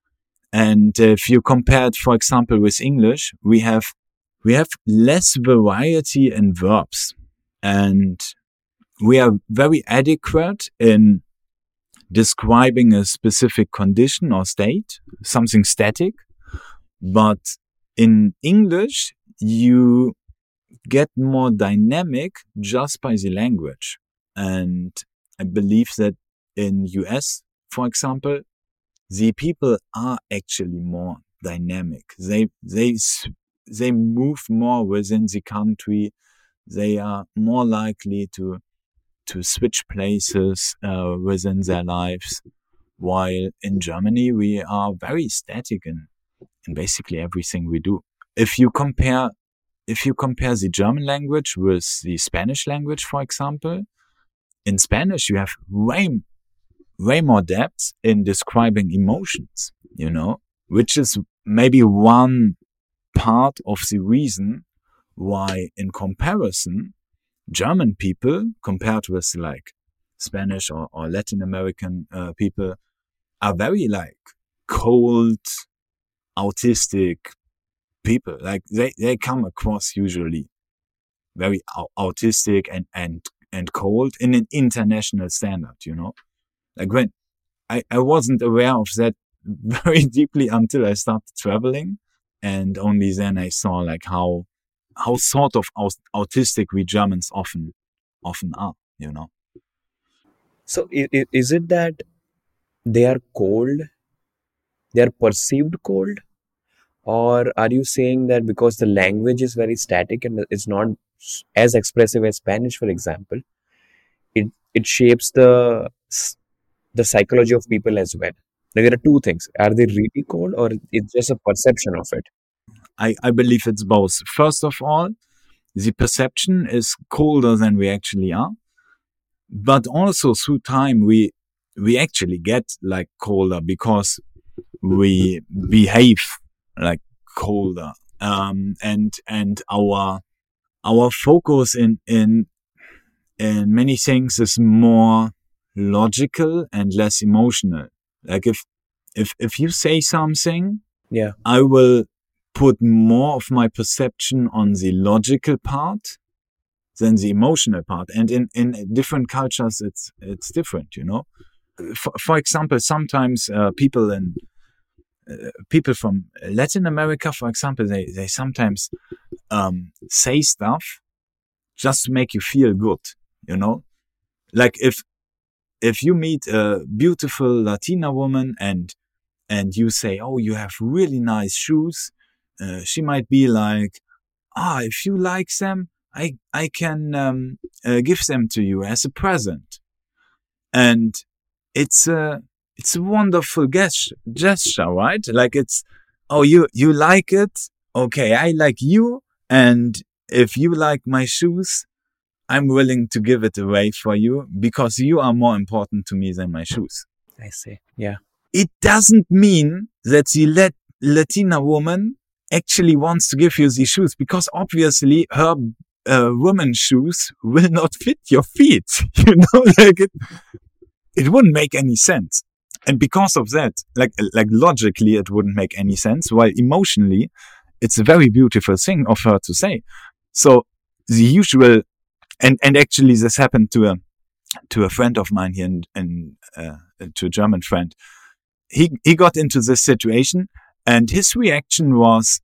And if you compare it, for example, with English, we have we have less variety in verbs, and we are very adequate in describing a specific condition or state, something static. But in English, you get more dynamic just by the language. And I believe that in U S, for example, the people are actually more dynamic. They, they, they move more within the country. They are more likely to, to switch places, uh, within their lives. While in Germany, we are very static in, in basically everything we do. If you compare, if you compare the German language with the Spanish language, for example, in Spanish, you have way way more depth in describing emotions, you know, which is maybe one part of the reason why, in comparison, German people compared with like Spanish or, or Latin American uh, people are very like cold, autistic people. Like they, they come across usually very au- autistic and, and, and cold in an international standard, you know, like when I, I wasn't aware of that very deeply until I started traveling. And only then I saw like how, how sort of aut- autistic we Germans often, often are, you know. So i- i- is it that they are cold, they are perceived cold, or are you saying that because the language is very static and it's not s- as expressive as Spanish, for example, it it shapes the s- the psychology of people as well? Like there are two things: are they really cold, or it's just a perception of it? I, I believe it's both. First of all, the perception is colder than we actually are. But also through time, we, we actually get like colder because we behave like colder. Um, and, and our, our focus in, in, in many things is more logical and less emotional. Like if, if, if you say something, Yeah. I will put more of my perception on the logical part than the emotional part. And in, in different cultures, it's, it's different, you know. For, for example, sometimes, uh, people in, uh, people from Latin America, for example, they, they sometimes, um, say stuff just to make you feel good, you know. Like if, if you meet a beautiful Latina woman and and you say, oh, you have really nice shoes, uh, she might be like, ah, if you like them, I, I can um, uh, give them to you as a present. And it's a, it's a wonderful gesture, gesture, right? Like it's, oh, you, you like it? Okay, I like you. And if you like my shoes, I'm willing to give it away for you because you are more important to me than my shoes. I see. Yeah. It doesn't mean that the Lat- Latina woman actually wants to give you these shoes, because obviously her uh, woman's shoes will not fit your feet. You know, like it, it wouldn't make any sense. And because of that, like, like logically, it wouldn't make any sense, while emotionally, it's a very beautiful thing of her to say. So the usual, and, and actually this happened to a, to a friend of mine here, and, and uh, to a German friend. He, he got into this situation, and his reaction was,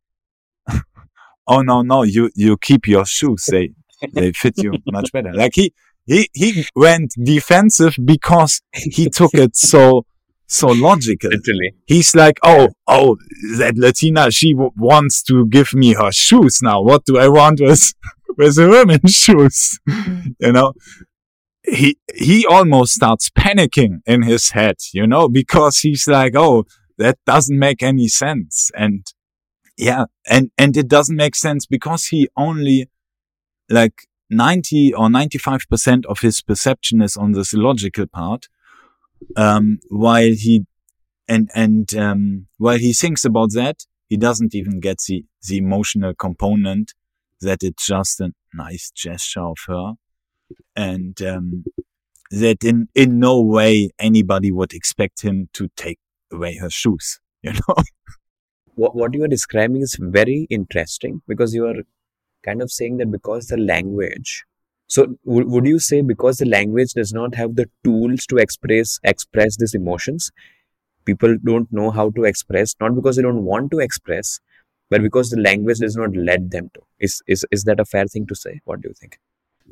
oh, no, no, you, you keep your shoes. They, they fit you much better. Like he, he, he went defensive because he took it so, so logical. Literally. He's like, oh, oh, that Latina, she w- wants to give me her shoes now. What do I want with, with the women's shoes? You know, he, he almost starts panicking in his head, you know, because he's like, oh, that doesn't make any sense. And yeah, and, and it doesn't make sense because he only like ninety or ninety-five percent of his perception is on this logical part. Um, while he, and, and, um, while he thinks about that, he doesn't even get the, the emotional component that it's just a nice gesture of her. And, um, that in, in no way anybody would expect him to take away her shoes, you know? What, what you are describing is very interesting, because you are kind of saying that because the language, so w- would you say because the language does not have the tools to express express these emotions, people don't know how to express, not because they don't want to express, but because the language does not let them to? Is is is that a fair thing to say? What do you think?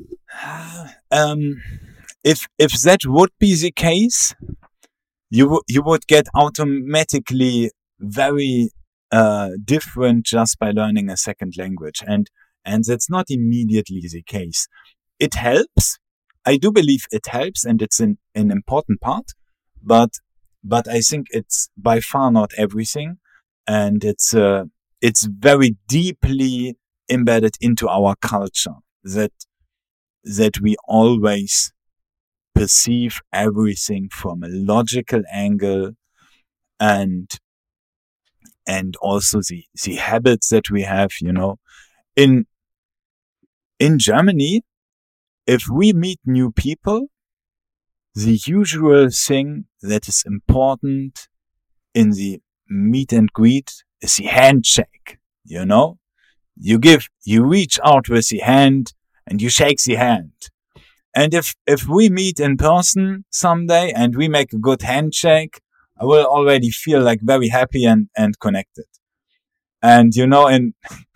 Um, if if that would be the case, you w- you would get automatically very uh, different just by learning a second language, and and that's not immediately the case. It helps. I do believe it helps, and it's an, an important part, but but I think it's by far not everything, and it's uh, it's very deeply embedded into our culture that that we always perceive everything from a logical angle, and and also the the habits that we have, you know. In in Germany, if we meet new people, the usual thing that is important in the meet and greet is the handshake, you know. You give, you reach out with the hand and you shake the hand. And if, if we meet in person someday and we make a good handshake, I will already feel like very happy and, and connected. And, you know, and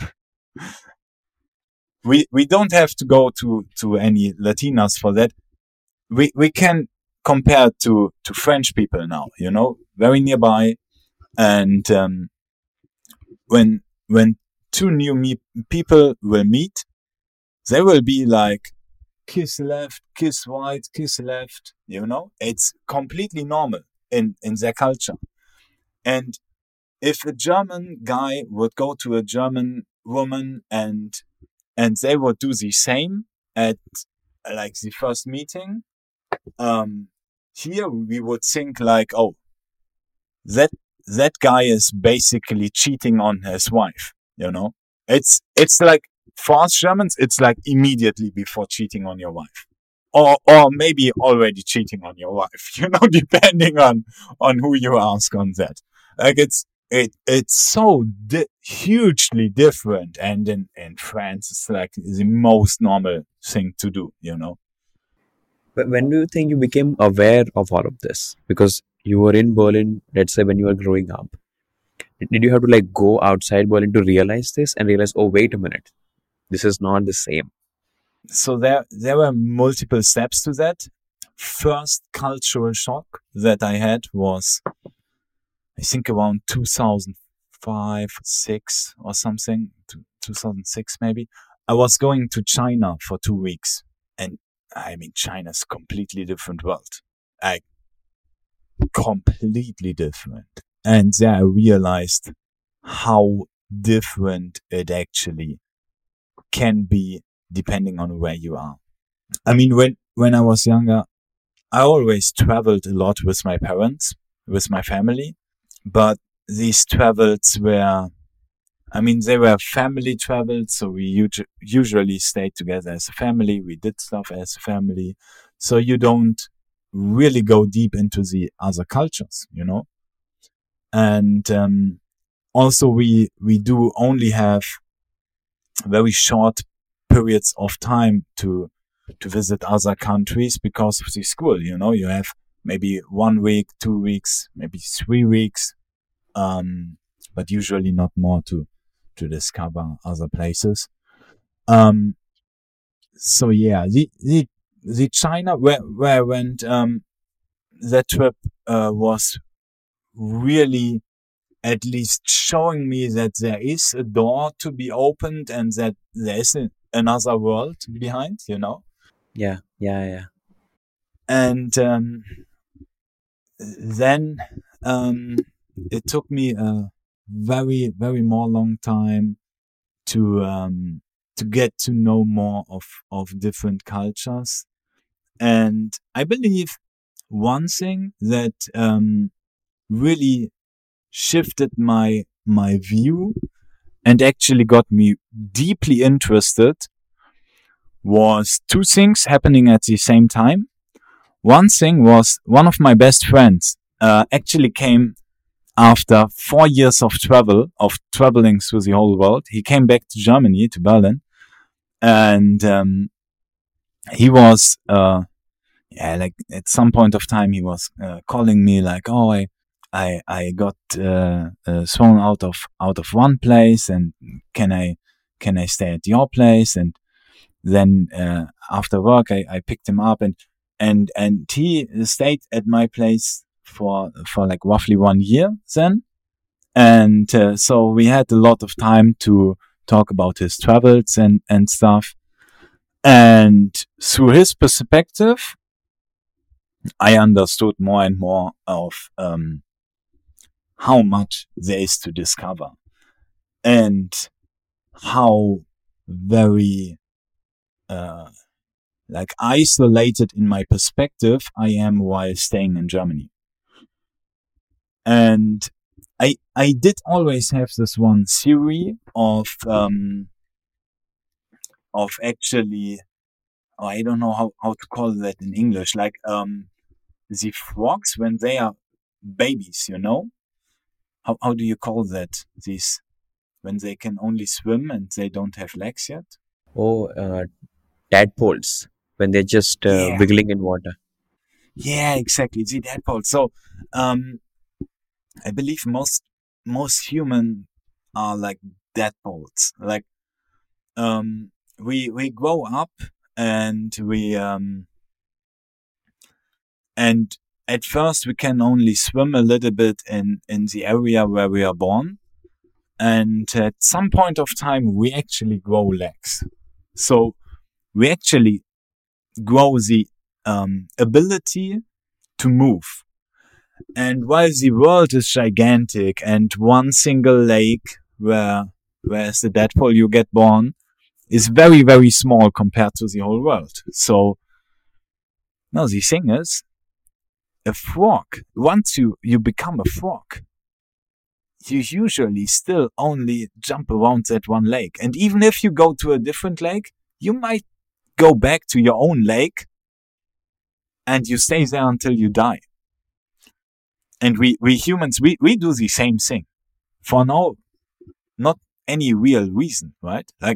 we, we don't have to go to, to any Latinas for that. We, we can compare to, to French people now, you know, very nearby. And, um, when, when two new me- people will meet, they will be like, kiss left, kiss right, kiss left, you know, it's completely normal in, in their culture. And if a German guy would go to a German woman and, and they would do the same at like the first meeting, um, here we would think like, oh, that, that guy is basically cheating on his wife, you know, it's, it's like, for us Germans, it's like immediately before cheating on your wife. Or, or maybe already cheating on your wife, you know, depending on, on who you ask on that. Like it's, it, it's so di- hugely different. And in, in France, it's like the most normal thing to do, you know. But when do you think you became aware of all of this? Because you were in Berlin, let's say when you were growing up. Did you have to like go outside Berlin to realize this and realize, oh, wait a minute, this is not the same? So there, there were multiple steps to that. First cultural shock that I had was, I think around two thousand five, six or something, two thousand six maybe. I was going to China for two weeks, and I mean, China's a completely different world. Like, completely different. And there I realized how different it actually can be depending on where you are. I mean, when, when I was younger, I always traveled a lot with my parents, with my family, but these travels were, I mean, they were family travels, so we usu- usually stayed together as a family. We did stuff as a family. So you don't really go deep into the other cultures, you know? And, um, also we, we do only have very short periods of time to, to visit other countries because of the school, you know? You have maybe one week, two weeks, maybe three weeks, um, but usually not more to, to discover other places. Um, so yeah, the, the, the China where, where I went, um, that trip, uh, was really at least showing me that there is a door to be opened and that there is a, another world behind, you know? Yeah, yeah, yeah. And, um, then, um, it took me a very, very more long time to, um, to get to know more of, of different cultures. And I believe one thing that, um, really shifted my, my view and actually got me deeply interested was two things happening at the same time. One thing was one of my best friends, uh, actually came after four years of travel, of traveling through the whole world. He came back to Germany, to Berlin, and, um, he was, uh, yeah, like at some point of time, he was, uh, calling me like, oh, I, I, I got, uh, uh, thrown out of, out of one place, and can I, can I stay at your place? And then, uh, after work, I, I picked him up, and, and, and he stayed at my place for, for like roughly one year then. And, uh, so we had a lot of time to talk about his travels and, and stuff. And through his perspective, I understood more and more of, um, how much there is to discover and how very, uh, like isolated in my perspective I am while staying in Germany. And I, I did always have this one theory of, um, of actually, oh, I don't know how, how to call that in English, like, um, the frogs when they are babies, you know? How, how do you call that? These, when they can only swim and they don't have legs yet? Oh, uh, tadpoles when they're just uh, Yeah. wiggling in water. Yeah, exactly. The tadpole. So, um, I believe most, most human are like tadpoles. Like, um, we, we grow up and we, um, and at first we can only swim a little bit in, in the area where we are born. And at some point of time, we actually grow legs. So we actually grow the, um, ability to move. And while the world is gigantic and one single lake where, where as the tadpole you get born is very, very small compared to the whole world. So, no, the thing is, a frog, once you, you become a frog, you usually still only jump around that one lake. And even if you go to a different lake, you might go back to your own lake and you stay there until you die. And we, we humans, we, we do the same thing for no, not any real reason, right? Like,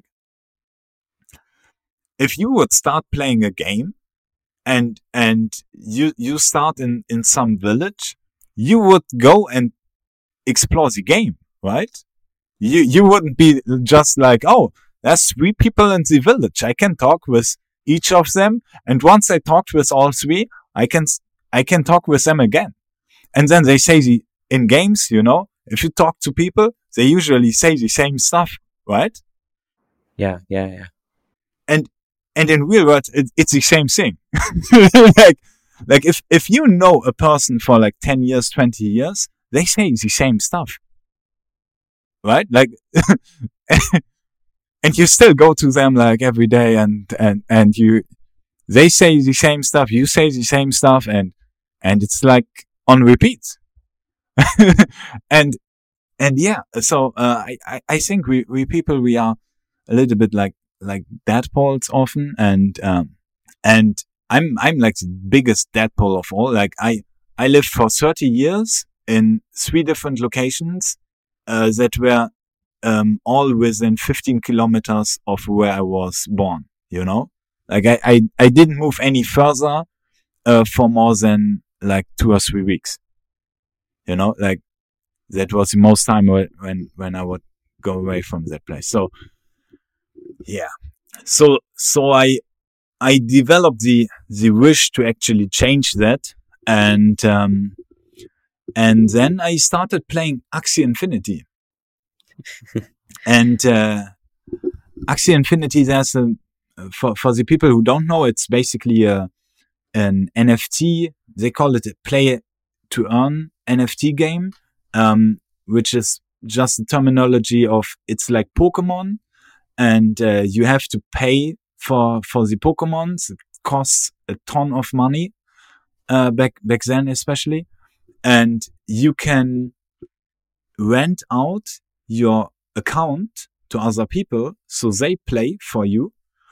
if you would start playing a game and, and you, you start in, in some village, you would go and explore the game, right? You, you wouldn't be just like, oh, there's three people in the village. I can talk with each of them. And once I talked with all three, I can, I can talk with them again. And then they say the, in games, you know, if you talk to people, they usually say the same stuff, right? Yeah, yeah, yeah. And and in real world, it, it's the same thing. like like if if you know a person for like ten years, twenty years, they say the same stuff, right? Like, and you still go to them like every day, and and and you they say the same stuff, you say the same stuff, and and it's like on repeat. and and yeah, so uh, I, I I think we we people we are a little bit like like Deadpols often, and um and I'm I'm like the biggest Deadpool of all. Like I I lived for thirty years in three different locations uh, that were um all within fifteen kilometers of where I was born. You know, like I I, I didn't move any further uh, for more than like two or three weeks. You know, like that was the most time when when I would go away from that place. So yeah, so so I I developed the the wish to actually change that, and um, and then I started playing Axie Infinity, and uh, Axie Infinity. There's a for for the people who don't know, it's basically a an N F T. They call it a play to earn N F T game, um, which is just the terminology of it's like Pokemon, and uh, you have to pay for for the Pokemons. It costs a ton of money uh, back back then, especially, and you can rent out your account to other people, so they play for you,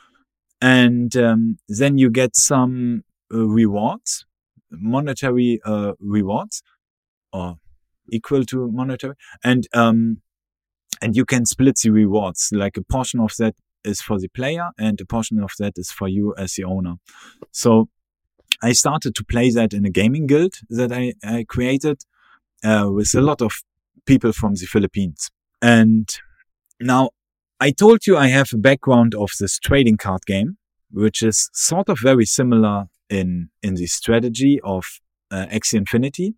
and um, then you get some uh, rewards, monetary uh, rewards, or equal to monetary, and um, and you can split the rewards. Like a portion of that is for the player, and a portion of that is for you as the owner. So I started to play that in a gaming guild that I, I created uh, with a lot of people from the Philippines. And now I told you I have a background of this trading card game, which is sort of very similar in in the strategy of uh, Axie Infinity.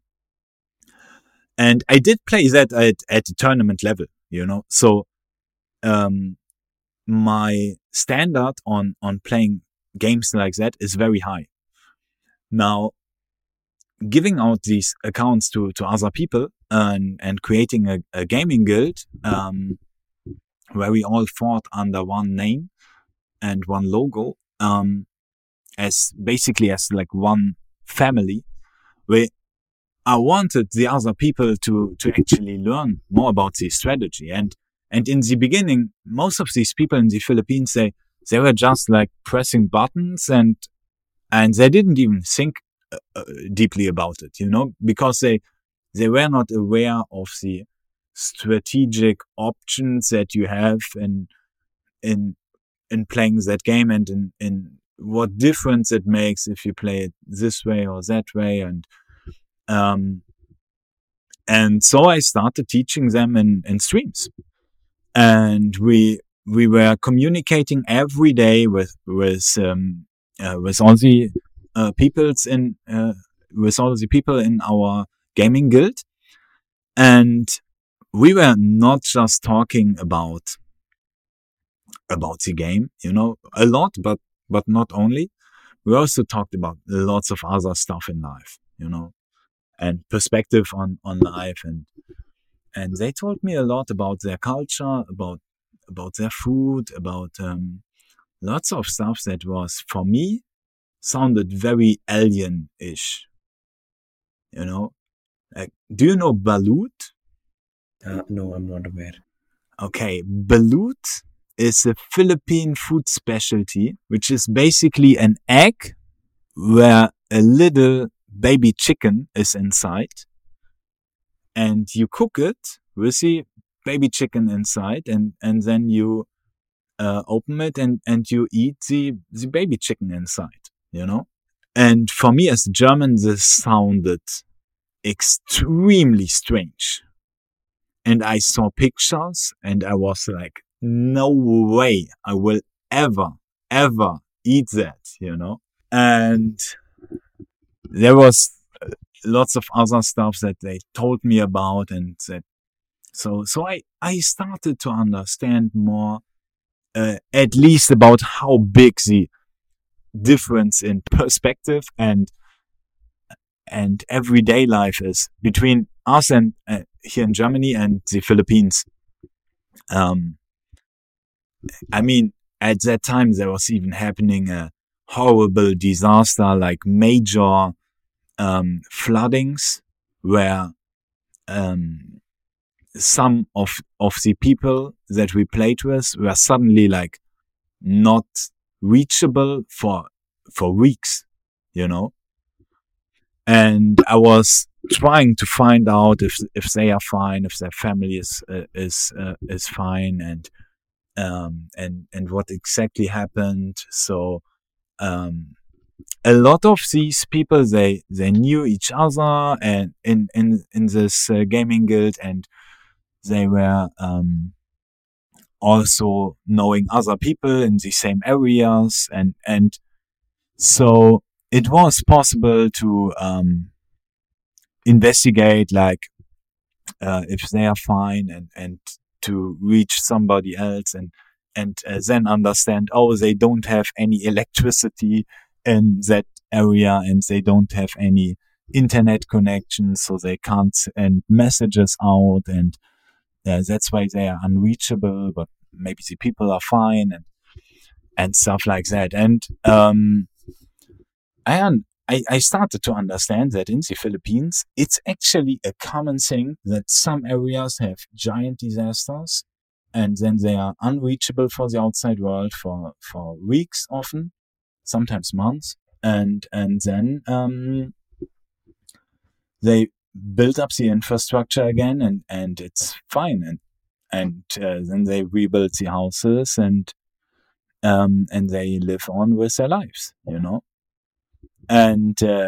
And I did play that at, at the tournament level, you know. So um, my standard on, on playing games like that is very high. Now, giving out these accounts to, to other people and, and creating a, a gaming guild um, where we all fought under one name and one logo, um, as basically as like one family, where I wanted the other people to, to actually learn more about the strategy. And, and in the beginning, most of these people in the Philippines, they, they were just like pressing buttons, and, and they didn't even think uh, deeply about it, you know, because they, they were not aware of the strategic options that you have in, in, in playing that game, and in, in what difference it makes if you play it this way or that way. And, Um, and so I started teaching them in, in streams, and we, we were communicating every day with, with, um, uh, with all the, uh, peoples in, uh, with all the people in our gaming guild. And we were not just talking about, about the game, you know, a lot, but, but not only. We also talked about lots of other stuff in life, you know, and perspective on, on life. And, and they told me a lot about their culture, about, about their food, about, um, lots of stuff that was, for me, sounded very alien-ish. You know, like, do you know balut? Uh, no, I'm not aware. Okay. Balut is a Philippine food specialty, which is basically an egg where a little baby chicken is inside, and you cook it with the baby chicken inside, and, and then you uh, open it, and, and you eat the, the baby chicken inside, you know? And for me as a German, this sounded extremely strange. And I saw pictures, and I was like, no way I will ever, ever eat that, you know? And there was lots of other stuff that they told me about, and that so so I I started to understand more, uh, at least about how big the difference in perspective and and everyday life is between us and uh, here in Germany and the Philippines. Um, I mean, at that time there was even happening a horrible disaster, like major um, floodings, where um, some of of the people that we played with were suddenly like not reachable for for weeks, you know. And I was trying to find out if if they are fine, if their family is uh, is uh, is fine, and um and and what exactly happened. So um a lot of these people, they they knew each other and in in in this uh, gaming guild, and they were um also knowing other people in the same areas, and and so it was possible to um investigate, like uh, if they are fine, and and to reach somebody else, and and uh, then understand, oh, they don't have any electricity in that area, and they don't have any internet connection, so they can't send messages out, and uh, that's why they are unreachable, but maybe the people are fine, and and stuff like that. And um I un- I, I started to understand that in the Philippines, it's actually a common thing that some areas have giant disasters, and then they are unreachable for the outside world for, for weeks often, sometimes months. And, and then, um, they build up the infrastructure again, and, and it's fine. And, and, uh, then they rebuild the houses, and, um, and they live on with their lives, you know? And, uh,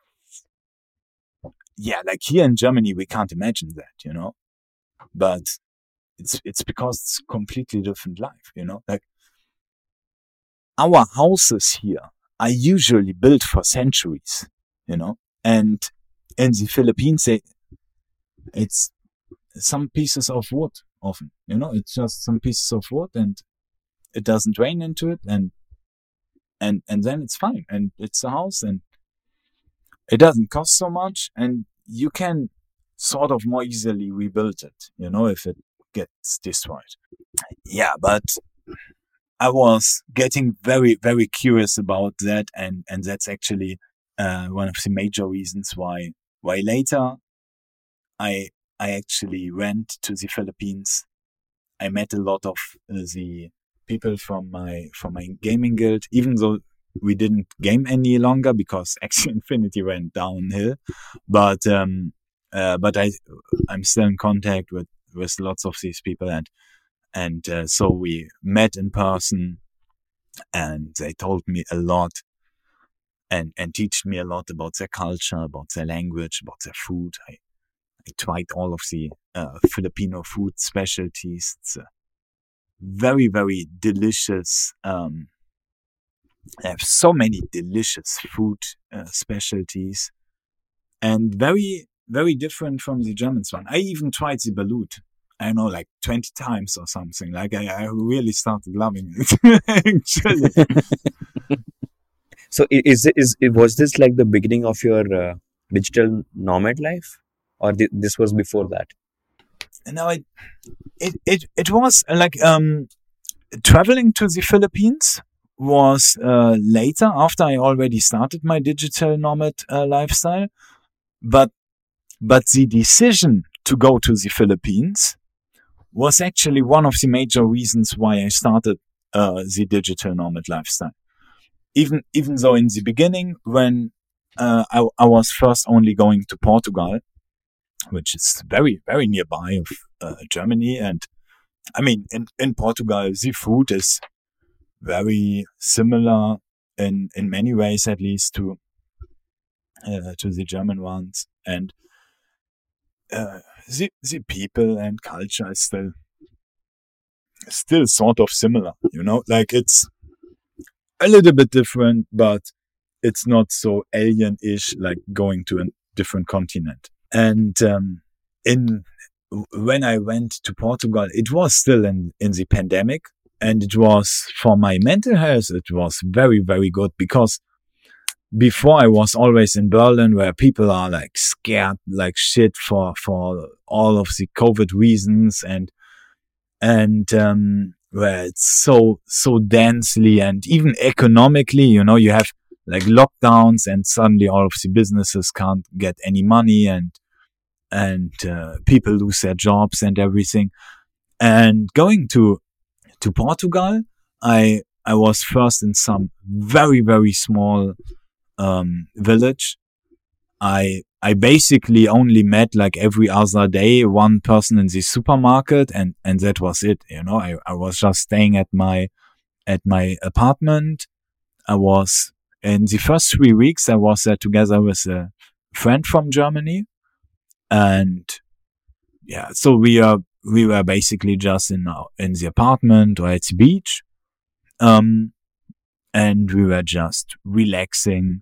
yeah, like here in Germany, we can't imagine that, you know, but it's, it's because it's completely different life, you know, like our houses here are usually built for centuries, you know, and in the Philippines, they, it's some pieces of wood often, you know, it's just some pieces of wood, and it doesn't rain into it, and, and, and then it's fine, and it's a house, and it doesn't cost so much, and you can sort of more easily rebuild it, you know, if it gets destroyed. Yeah, but I was getting very, very curious about that, and, and that's actually uh, one of the major reasons why why later I I actually went to the Philippines. I met a lot of uh, the people from my from my gaming guild, even though we didn't game any longer because Axie Infinity went downhill. But um, uh, but I I'm still in contact with, with lots of these people, and and uh, so we met in person, and they told me a lot, and and taught me a lot about their culture, about their language, about their food. I I tried all of the uh, Filipino food specialties. It's a very very delicious. Um, They have so many delicious food uh, specialties, and very, very different from the Germans one. I even tried the balut. I don't know, like twenty times or something. Like I, I really started loving it. Actually. So i- is it is it- was this like the beginning of your uh, digital nomad life, or thi- this was before that? No, it, it, it, it was uh, like um, traveling to the Philippines was uh, later, after I already started my digital nomad uh, lifestyle. But but the decision to go to the Philippines was actually one of the major reasons why I started uh, the digital nomad lifestyle. Even even though in the beginning, when uh, I, I was first only going to Portugal, which is very very nearby of uh, Germany, and I mean in, in Portugal the food is very similar in in many ways, at least to uh, to the German ones, and uh, the the people and culture is still still sort of similar, you know, like it's a little bit different, but it's not so alien-ish like going to an different continent. And um, in when I went to Portugal, it was still in, in the pandemic, and it was for my mental health, it was very, very good, because before I was always in Berlin, where people are like scared like shit for, for all of the COVID reasons, and, and, um, where it's so, so densely and even economically, you know, you have like lockdowns and suddenly all of the businesses can't get any money, and, and uh, people lose their jobs and everything. And going to to Portugal, I I was first in some very, very small um village. I I basically only met like every other day one person in the supermarket, and and that was it. You know, I I was just staying at my at my apartment. I was in the first three weeks I was there together with a friend from Germany. And yeah, so we are, we were basically just in our, in the apartment or at the beach. Um, and we were just relaxing,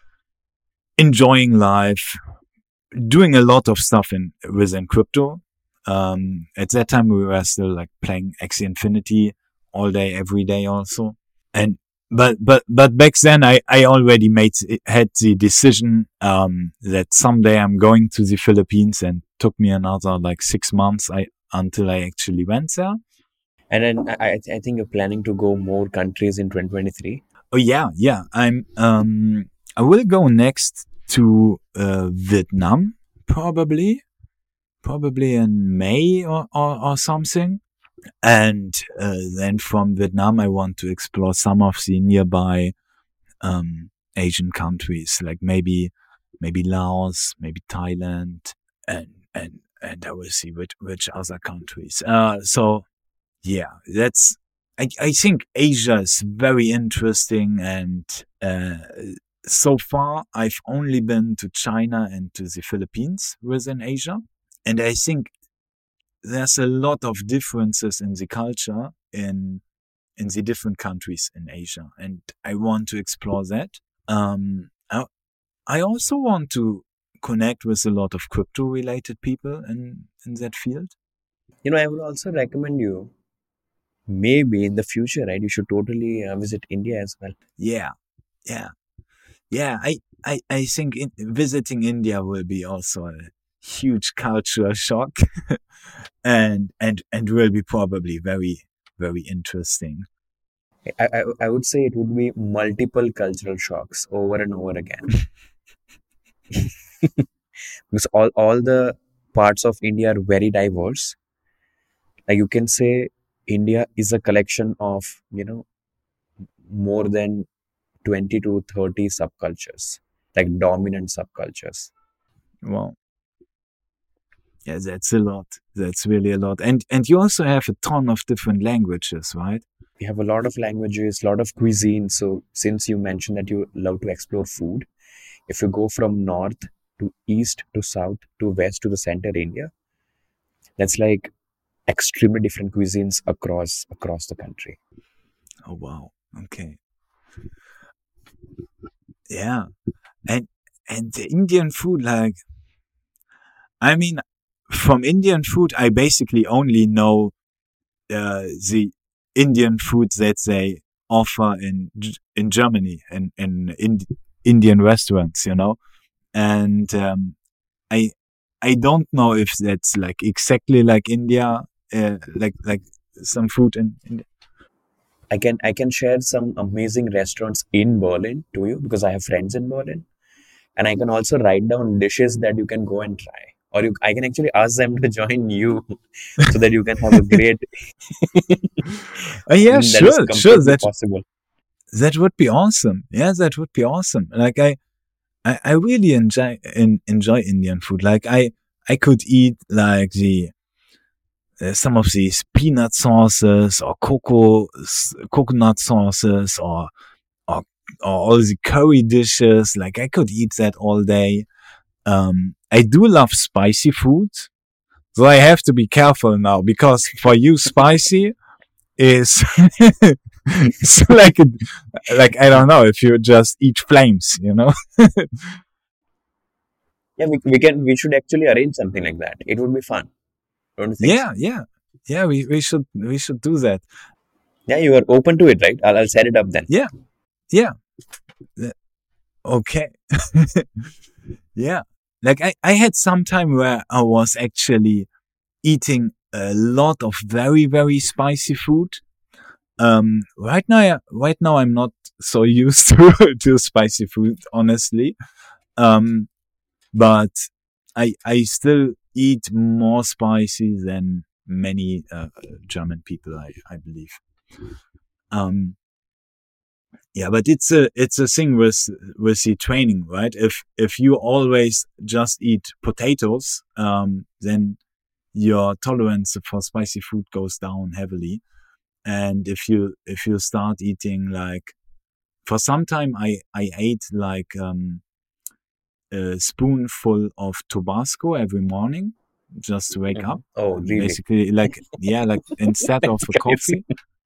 enjoying life, doing a lot of stuff in, within crypto. Um, at that time we were still like playing Axie Infinity all day, every day also. And, But, but, but back then I, I already made, had the decision, um, that someday I'm going to the Philippines, and took me another like six months I, until I actually went there. And then I, I think you're planning to go more countries in twenty twenty-three. Oh yeah, yeah. I'm, um, I will go next to, uh, Vietnam, probably, probably in May or, or, or something. And uh, then from Vietnam, I want to explore some of the nearby um, Asian countries, like maybe maybe Laos, maybe Thailand, and and and I will see which which other countries. Uh, so yeah, that's. I I think Asia is very interesting, and uh, so far I've only been to China and to the Philippines within Asia, and I think there's a lot of differences in the culture in in the different countries in Asia, and I want to explore that. Um, I, I also want to connect with a lot of crypto-related people in in that field. You know, I would also recommend you, maybe in the future, right? You should totally uh, visit India as well. Yeah, yeah, yeah. I I I think in, visiting India will be also a huge cultural shock, and and and will be probably very, very interesting. I, I, I would say it would be multiple cultural shocks over and over again. Because all, all the parts of India are very diverse. Like you can say India is a collection of, you know, more than twenty to thirty subcultures, like dominant subcultures. Well, yeah, that's a lot. That's really a lot. And and you also have a ton of different languages, right? We have a lot of languages, a lot of cuisine. So since you mentioned that you love to explore food, if you go from north to east to south to west to the center India, that's like extremely different cuisines across across the country. Oh wow. Okay. Yeah. And and the Indian food, like, I mean, from Indian food, I basically only know uh, the Indian food that they offer in in Germany and in, in Indian restaurants, you know. And um, I I don't know if that's like exactly like India, uh, like like some food in India. I can I can share some amazing restaurants in Berlin to you because I have friends in Berlin, and I can also write down dishes that you can go and try, or you, I can actually ask them to join you, so that you can have a great. Uh, yeah, That is sure, sure. completely That possible. that would be awesome. Yeah, that would be awesome. Like I I, I really enjoy in, enjoy Indian food. Like I I could eat like the uh, some of these peanut sauces or cocoa coconut sauces or or or all the curry dishes. Like I could eat that all day. Um, I do love spicy food, so I have to be careful now because for you, spicy is it's like like I don't know if you just eat flames, you know. Yeah, we, we can we should actually arrange something like that. It would be fun, don't you think so? Yeah, yeah, yeah. We we should we should do that. Yeah, you are open to it, right? I'll, I'll set it up then. Yeah, yeah. Uh, Okay. Yeah. Like I I had some time where I was actually eating a lot of very very spicy food. Um, right now, right now I'm not so used to to spicy food, honestly. Um, but I I still eat more spicy than many uh, German people, I I believe. Um, yeah, but it's a it's a thing with with the training, right? If if you always just eat potatoes, um, then your tolerance for spicy food goes down heavily. And if you if you start eating like for some time, I I ate like um a spoonful of Tabasco every morning just to wake Hmm. up. Oh, And really? basically, like, yeah, like instead of That's a crazy. coffee,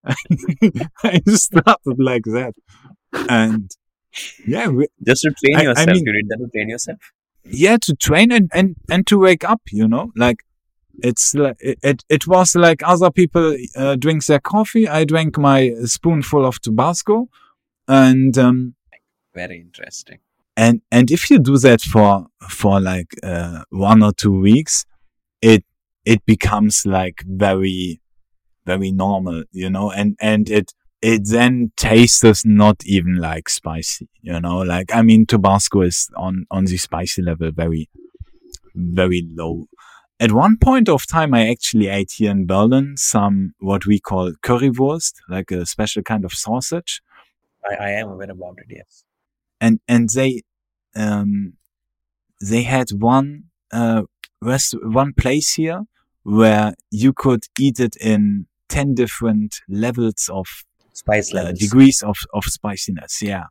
I started like that. And yeah, we, Just to train I, I yourself, mean, you did that to train yourself. yeah, to train and, and, and to wake up, you know, like it's like, it, it, it was like other people uh, drink their coffee. I drank my spoonful of Tabasco and, um, Very interesting. and, and if you do that for, for like, uh, one or two weeks, it it becomes like very very normal, you know, and and it it then tastes not even like spicy, you know, like I mean Tabasco is on on the spicy level very very low. At one point of time, I actually ate here in Berlin some what we call currywurst, like a special kind of sausage, I, I am aware about it, yes. and and they um they had one uh rest one place here where you could eat it in ten different levels of Spice uh, levels. degrees of of spiciness. Yeah,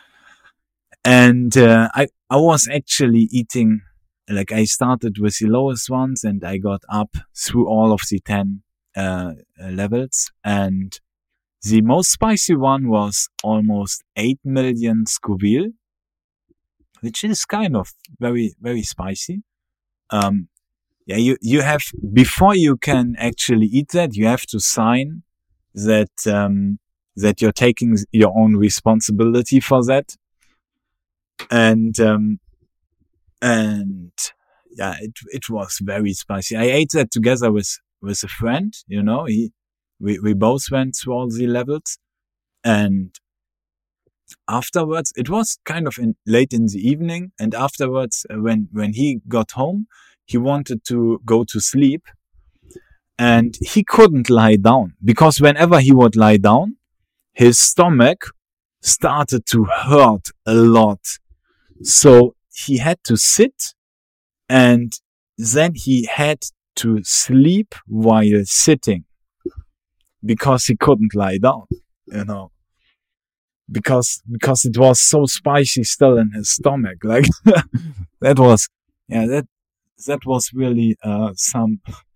and uh, I I was actually eating like I started with the lowest ones and I got up through all of the ten uh, uh, levels, and the most spicy one was almost eight million Scoville, which is kind of very very spicy. Um, Yeah, you, you have, before you can actually eat that, you have to sign that, um, that you're taking your own responsibility for that. And, um, and yeah, it, it was very spicy. I ate that together with, with a friend, you know, he, we, we both went through all the levels, and afterwards, it was kind of in, late in the evening. And afterwards, uh, when, when he got home, he wanted to go to sleep. And he couldn't lie down because whenever he would lie down, his stomach started to hurt a lot. So he had to sit, and then he had to sleep while sitting because he couldn't lie down, you know, because, because it was so spicy still in his stomach. Like that was, yeah, that, that was really, uh, some,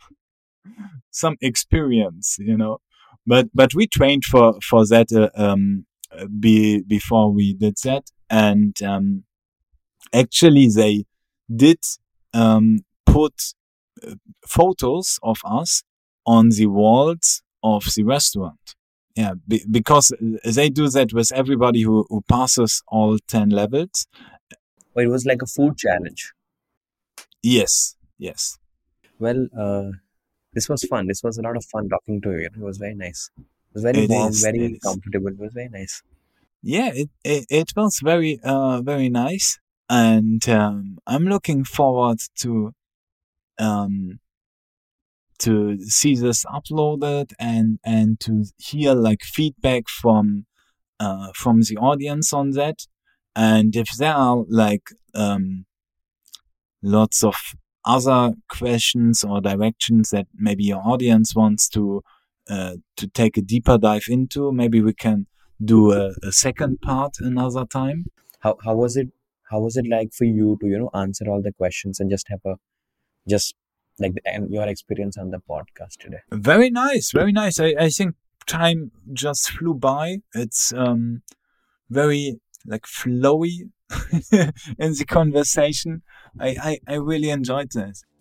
some experience, you know. But but we trained for for that uh, um, uh, be, before we did that, and um, actually they did um, put uh, photos of us on the walls of the restaurant. Yeah, be, because they do that with everybody who, who passes all ten levels. Or it was like a food challenge. Yes, yes, Well, uh, this was fun. This was a lot of fun talking to you. It was very nice. It was very it warm, is. It very is. comfortable. It was very nice. Yeah, it, it, it was very, uh, very nice. And, um, I'm looking forward to, um, to see this uploaded and, and to hear like feedback from, uh, from the audience on that. And if there are like, um, lots of other questions or directions that maybe your audience wants to, uh, to take a deeper dive into, maybe we can do a, a second part another time. How how was it? How was it like for you to, you know, answer all the questions and just have a just like the, and your experience on the podcast today? Very nice, very nice. I, I think time just flew by. It's um very like flowy in the conversation. I, I, I really enjoyed this.